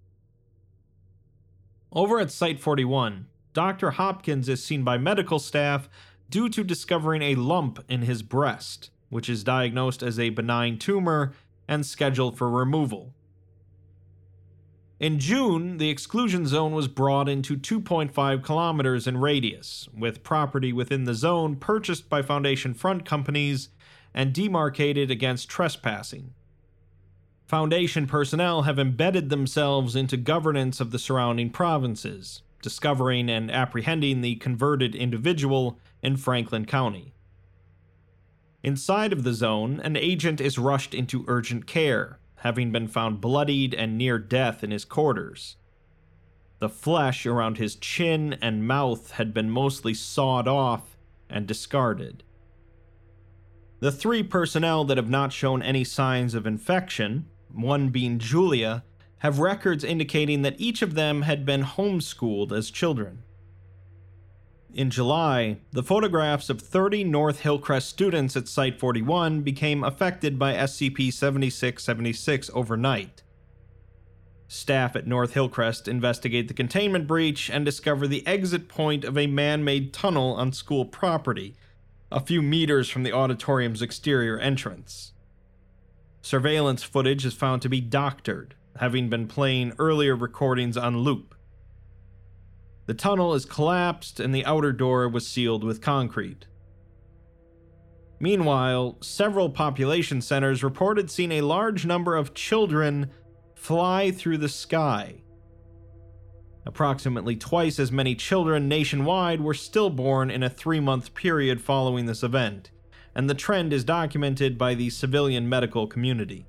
Over at Site-41, Dr. Hopkins is seen by medical staff due to discovering a lump in his breast, which is diagnosed as a benign tumor and scheduled for removal. In June, the exclusion zone was brought into 2.5 kilometers in radius, with property within the zone purchased by Foundation front companies and demarcated against trespassing. Foundation personnel have embedded themselves into governance of the surrounding provinces, discovering and apprehending the converted individual in Franklin County. Inside of the zone, an agent is rushed into urgent care, having been found bloodied and near death in his quarters. The flesh around his chin and mouth had been mostly sawed off and discarded. The 3 personnel that have not shown any signs of infection, one being Julia, have records indicating that each of them had been homeschooled as children. In July, the photographs of 30 North Hillcrest students at Site-41 became affected by SCP-7676 overnight. Staff at North Hillcrest investigate the containment breach and discover the exit point of a man-made tunnel on school property, a few meters from the auditorium's exterior entrance. Surveillance footage is found to be doctored, having been playing earlier recordings on loop. The tunnel is collapsed and the outer door was sealed with concrete. Meanwhile, several population centers reported seeing a large number of children fly through the sky. Approximately twice as many children nationwide were stillborn in a 3-month period following this event, and the trend is documented by the civilian medical community.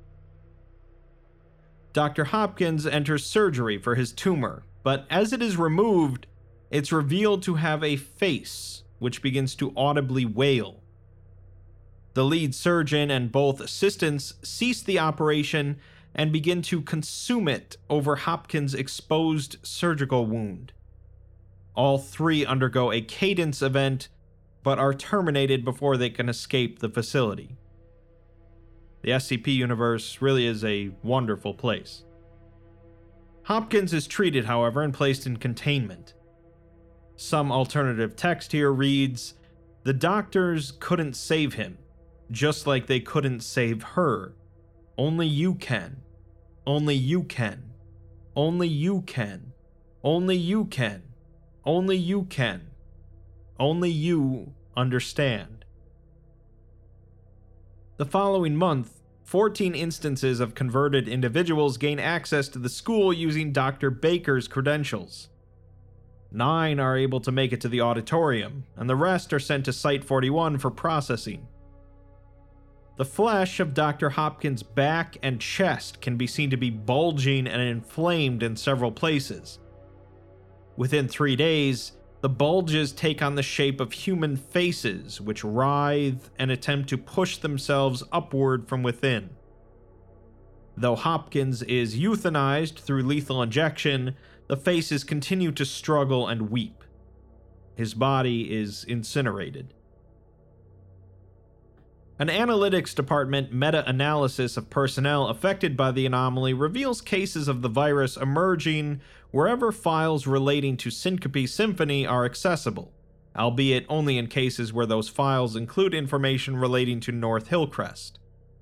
Dr. Hopkins enters surgery for his tumor, but as it is removed, it's revealed to have a face, which begins to audibly wail. The lead surgeon and both assistants cease the operation and begin to consume it over Hopkins' exposed surgical wound. All 3 undergo a cadence event, but are terminated before they can escape the facility. The SCP universe really is a wonderful place. Hopkins is treated, however, and placed in containment. Some alternative text here reads, "The doctors couldn't save him, just like they couldn't save her. Only you can. Only you can. Only you can. Only you can. Only you can. Only you understand." The following month, 14 instances of converted individuals gain access to the school using Dr. Baker's credentials. 9 are able to make it to the auditorium, and the rest are sent to Site-41 for processing. The flesh of Dr. Hopkins' back and chest can be seen to be bulging and inflamed in several places. Within 3 days, the bulges take on the shape of human faces, which writhe and attempt to push themselves upward from within. Though Hopkins is euthanized through lethal injection, the faces continue to struggle and weep. His body is incinerated. An analytics department meta-analysis of personnel affected by the anomaly reveals cases of the virus emerging wherever files relating to Syncope Symphony are accessible, albeit only in cases where those files include information relating to North Hillcrest.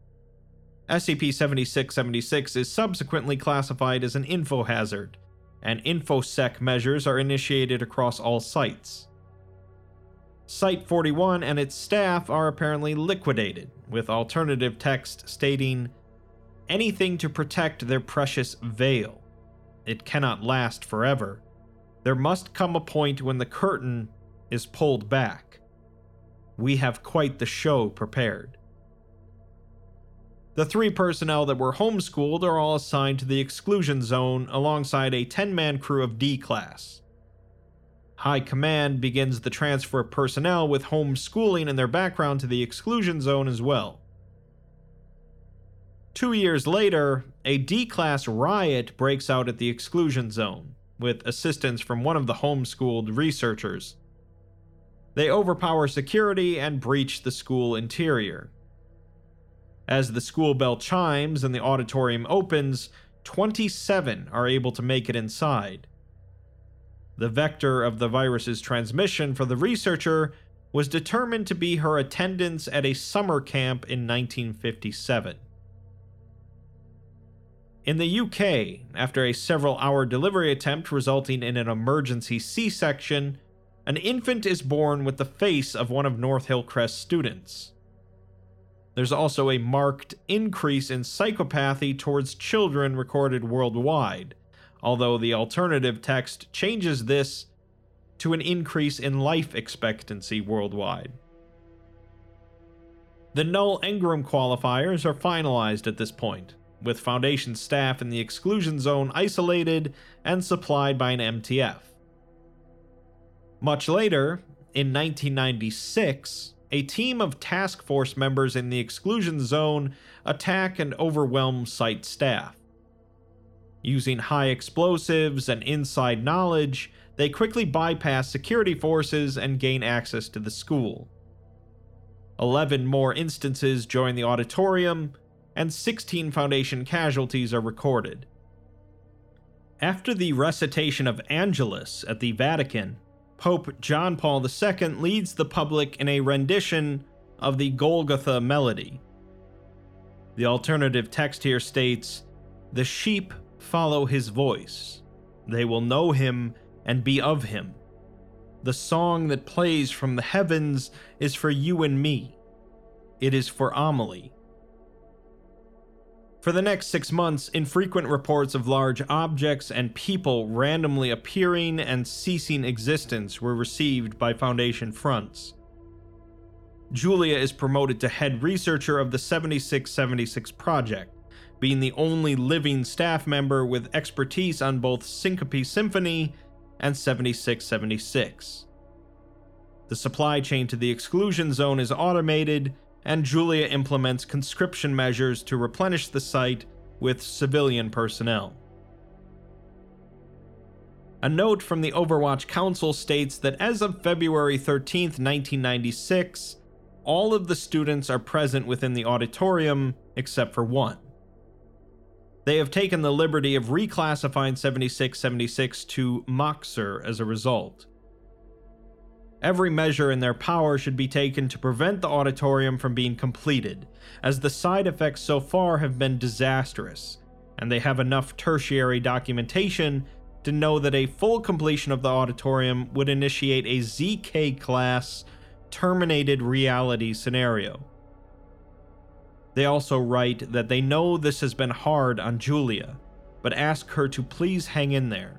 SCP-7676 is subsequently classified as an info hazard, and InfoSec measures are initiated across all sites. Site-41 and its staff are apparently liquidated, with alternative text stating, "Anything to protect their precious veil. It cannot last forever. There must come a point when the curtain is pulled back. We have quite the show prepared." The 3 personnel that were homeschooled are all assigned to the exclusion zone alongside a 10-man crew of D-Class. High Command begins the transfer of personnel with homeschooling in their background to the exclusion zone as well. 2 years later, a D-Class riot breaks out at the exclusion zone, with assistance from one of the homeschooled researchers. They overpower security and breach the school interior. As the school bell chimes and the auditorium opens, 27 are able to make it inside. The vector of the virus's transmission for the researcher was determined to be her attendance at a summer camp in 1957. In the UK, after a several-hour delivery attempt resulting in an emergency C-section, an infant is born with the face of one of North Hillcrest's students. There's also a marked increase in psychopathy towards children recorded worldwide, although the alternative text changes this to an increase in life expectancy worldwide. The Null-Engram qualifiers are finalized at this point, with Foundation staff in the exclusion zone isolated and supplied by an MTF. Much later, in 1996, a team of task force members in the exclusion zone attack and overwhelm site staff. Using high explosives and inside knowledge, they quickly bypass security forces and gain access to the school. 11 more instances join the auditorium, and 16 Foundation casualties are recorded. After the recitation of Angelus at the Vatican, Pope John Paul II leads the public in a rendition of the Golgotha melody. The alternative text here states, "The sheep follow his voice. They will know him and be of him. The song that plays from the heavens is for you and me. It is for Amelie." For the next 6 months, infrequent reports of large objects and people randomly appearing and ceasing existence were received by Foundation fronts. Julia is promoted to head researcher of the 7676 project, being the only living staff member with expertise on both Syncope Symphony and 7676. The supply chain to the exclusion zone is automated, and Julia implements conscription measures to replenish the site with civilian personnel. A note from the Overwatch Council states that as of February 13, 1996, all of the students are present within the auditorium except for one. They have taken the liberty of reclassifying 7676 to Moxer as a result. Every measure in their power should be taken to prevent the auditorium from being completed, as the side effects so far have been disastrous, and they have enough tertiary documentation to know that a full completion of the auditorium would initiate a ZK-class terminated reality scenario. They also write that they know this has been hard on Julia, but ask her to please hang in there.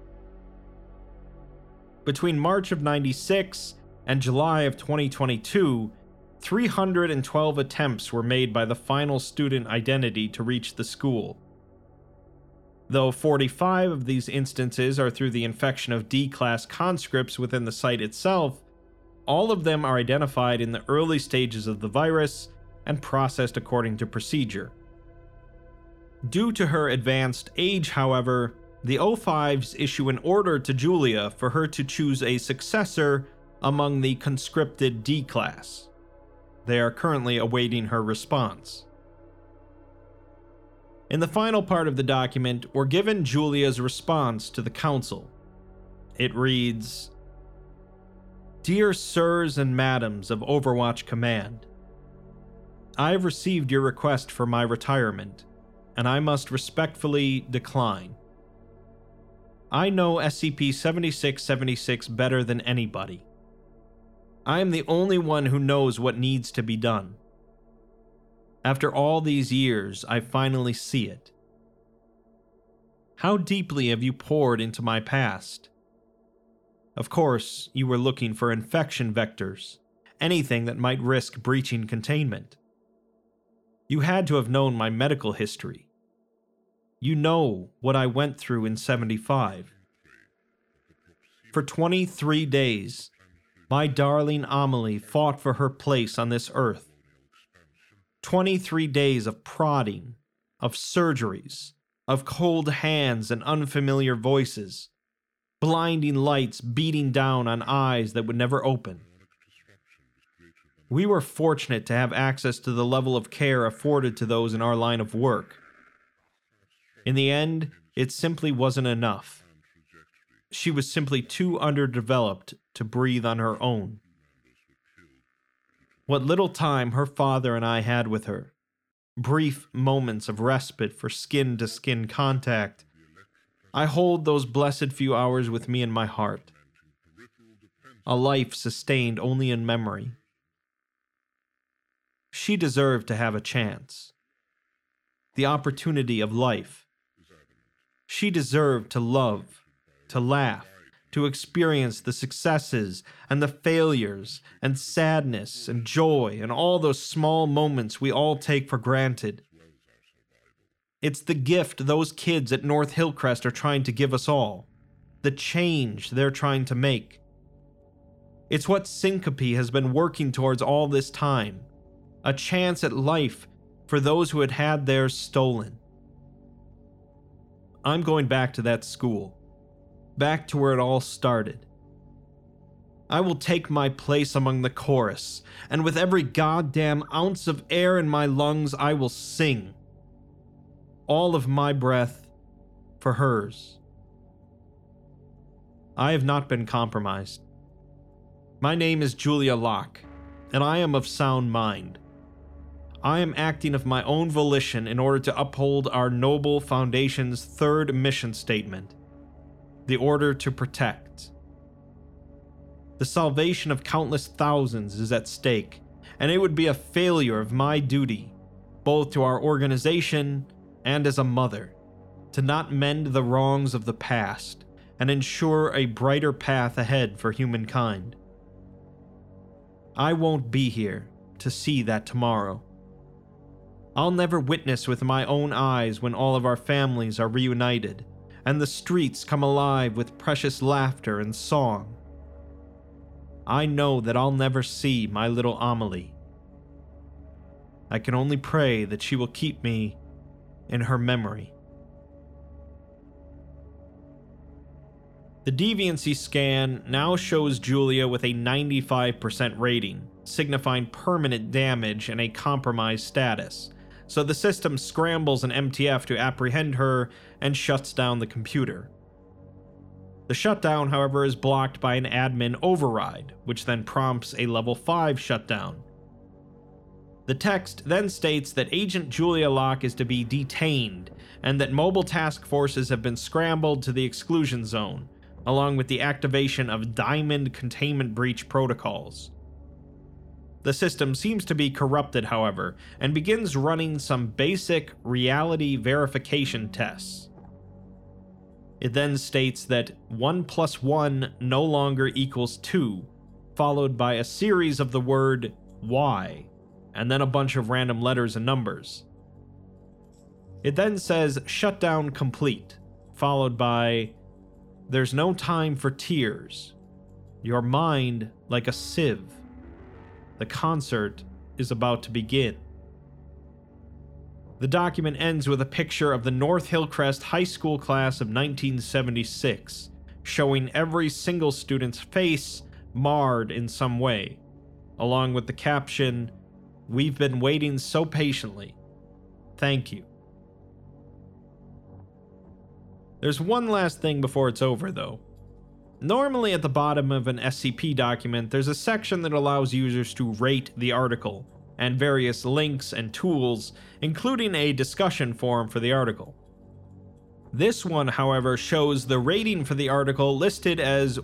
Between March of '96 and July of 2022, 312 attempts were made by the final student identity to reach the school. Though 45 of these instances are through the infection of D-class conscripts within the site itself, all of them are identified in the early stages of the virus and processed according to procedure. Due to her advanced age, however, the O5s issue an order to Julia for her to choose a successor among the conscripted D-class. They are currently awaiting her response. In the final part of the document, we're given Julia's response to the council. It reads, "Dear sirs and madams of Overwatch Command, I have received your request for my retirement, and I must respectfully decline. I know SCP-7676 better than anybody. I am the only one who knows what needs to be done. After all these years, I finally see it. How deeply have you poured into my past? Of course, you were looking for infection vectors, anything that might risk breaching containment. You had to have known my medical history. You know what I went through in 75. For 23 days, my darling Amelie fought for her place on this earth. 23 days of prodding, of surgeries, of cold hands and unfamiliar voices, blinding lights beating down on eyes that would never open. We were fortunate to have access to the level of care afforded to those in our line of work. In the end, it simply wasn't enough. She was simply too underdeveloped to breathe on her own. What little time her father and I had with her, brief moments of respite for skin-to-skin contact. I hold those blessed few hours with me in my heart. A life sustained only in memory. She deserved to have a chance. The opportunity of life. She deserved to love, to laugh, to experience the successes and the failures and sadness and joy and all those small moments we all take for granted. It's the gift those kids at North Hillcrest are trying to give us all, the change they're trying to make. It's what Syncope has been working towards all this time, a chance at life for those who had had theirs stolen. I'm going back to that school, back to where it all started. I will take my place among the chorus, and with every goddamn ounce of air in my lungs, I will sing. All of my breath for hers. I have not been compromised. My name is Julia Locke, and I am of sound mind. I am acting of my own volition in order to uphold our noble foundation's third mission statement, the order to protect. The salvation of countless thousands is at stake, and it would be a failure of my duty, both to our organization and as a mother, to not mend the wrongs of the past and ensure a brighter path ahead for humankind. I won't be here to see that tomorrow. I'll never witness with my own eyes when all of our families are reunited and the streets come alive with precious laughter and song. I know that I'll never see my little Amelie. I can only pray that she will keep me in her memory. The deviancy scan now shows Julia with a 95% rating, signifying permanent damage and a compromised status, so the system scrambles an MTF to apprehend her and shuts down the computer. The shutdown, however, is blocked by an admin override, which then prompts a level 5 shutdown. The text then states that Agent Julia Locke is to be detained, and that mobile task forces have been scrambled to the exclusion zone, along with the activation of Diamond containment breach protocols. The system seems to be corrupted, however, and begins running some basic reality verification tests. It then states that 1 + 1 no longer equals 2, followed by a series of the word Y, and then a bunch of random letters and numbers. It then says shutdown complete, followed by there's no time for tears. Your mind like a sieve. The concert is about to begin. The document ends with a picture of the North Hillcrest High School class of 1976, showing every single student's face marred in some way, along with the caption, "We've been waiting so patiently. Thank you." There's one last thing before it's over, though. Normally at the bottom of an SCP document, there's a section that allows users to rate the article, and various links and tools, including a discussion forum for the article. This one, however, shows the rating for the article listed as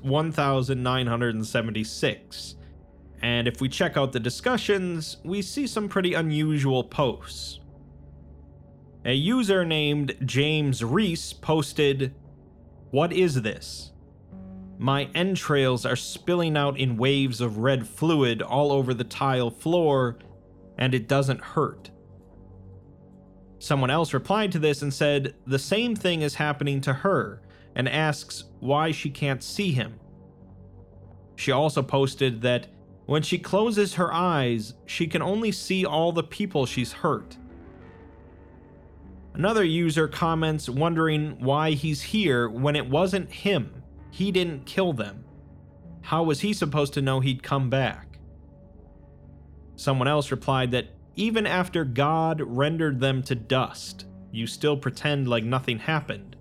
1,976. And if we check out the discussions, we see some pretty unusual posts. A user named James Reese posted, "What is this? My entrails are spilling out in waves of red fluid all over the tile floor, and it doesn't hurt." Someone else replied to this and said the same thing is happening to her, and asks why she can't see him. She also posted that when she closes her eyes, she can only see all the people she's hurt. Another user comments wondering why he's here when it wasn't him. He didn't kill them. How was he supposed to know he'd come back? Someone else replied that even after God rendered them to dust, you still pretend like nothing happened.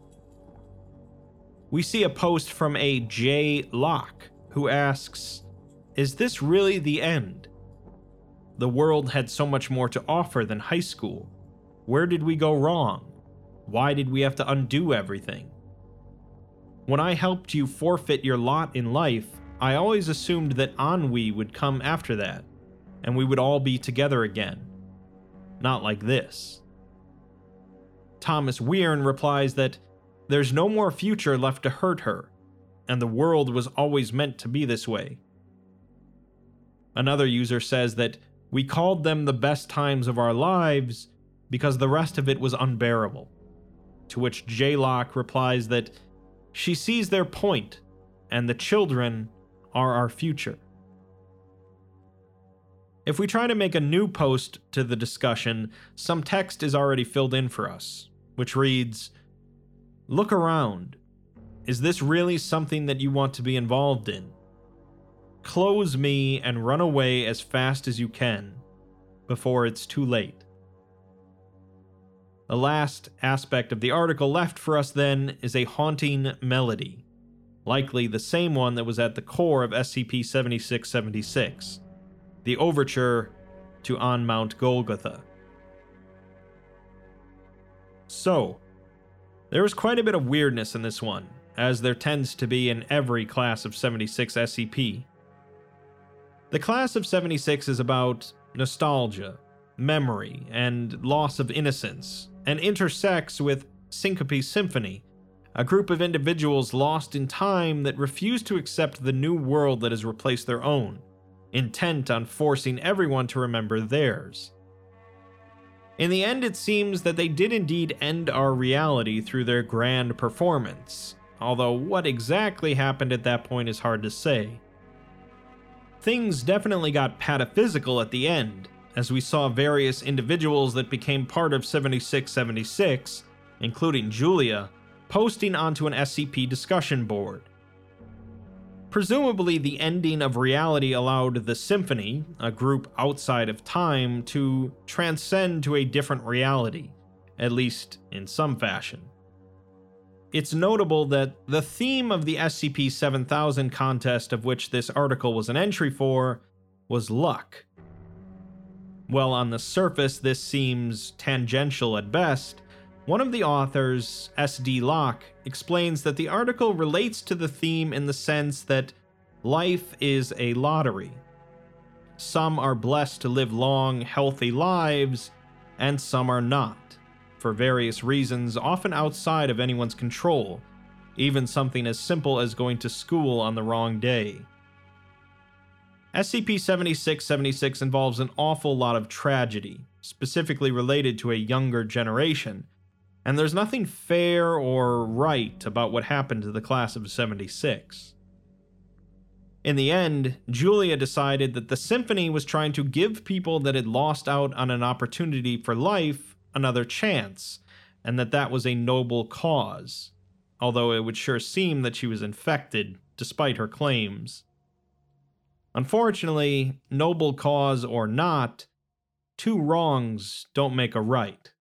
We see a post from a J. Locke, who asks, "Is this really the end? the world had so much more to offer than high school. Where did we go wrong? Why did we have to undo everything? When I helped you forfeit your lot in life, I always assumed that ennui would come after that, and we would all be together again. Not like this. Thomas Weirn replies that there's no more future left to hurt her, and the world was always meant to be this way. Another user says that we called them the best times of our lives because the rest of it was unbearable. To which J-Lock replies that she sees their point, and the children are our future. If we try to make a new post to the discussion, some text is already filled in for us, which reads, "Look around. Is this really something that you want to be involved in? Close me and run away as fast as you can, before it's too late." The last aspect of the article left for us then is a haunting melody, likely the same one that was at the core of SCP-7676, the overture to On Mount Golgotha. So, there is quite a bit of weirdness in this one, as there tends to be in every class of 76 SCP. The class of 76 is about nostalgia, memory, and loss of innocence, and intersects with Syncope Symphony, a group of individuals lost in time that refuse to accept the new world that has replaced their own, intent on forcing everyone to remember theirs. In the end, it seems that they did indeed end our reality through their grand performance, although what exactly happened at that point is hard to say. Things definitely got pataphysical at the end, as we saw various individuals that became part of 7676, including Julia, posting onto an SCP discussion board. Presumably, the ending of reality allowed the Symphony, a group outside of time, to transcend to a different reality, at least in some fashion. It's notable that the theme of the SCP-7000 contest, of which this article was an entry for, was luck. While on the surface this seems tangential at best, one of the authors, S.D. Locke, explains that the article relates to the theme in the sense that life is a lottery. Some are blessed to live long, healthy lives, and some are not, for various reasons often outside of anyone's control, even something as simple as going to school on the wrong day. SCP-7676 involves an awful lot of tragedy, specifically related to a younger generation, and there's nothing fair or right about what happened to the class of 76. In the end, Julia decided that the Symphony was trying to give people that had lost out on an opportunity for life another chance, and that was a noble cause, although it would sure seem that she was infected, despite her claims. Unfortunately, noble cause or not, two wrongs don't make a right.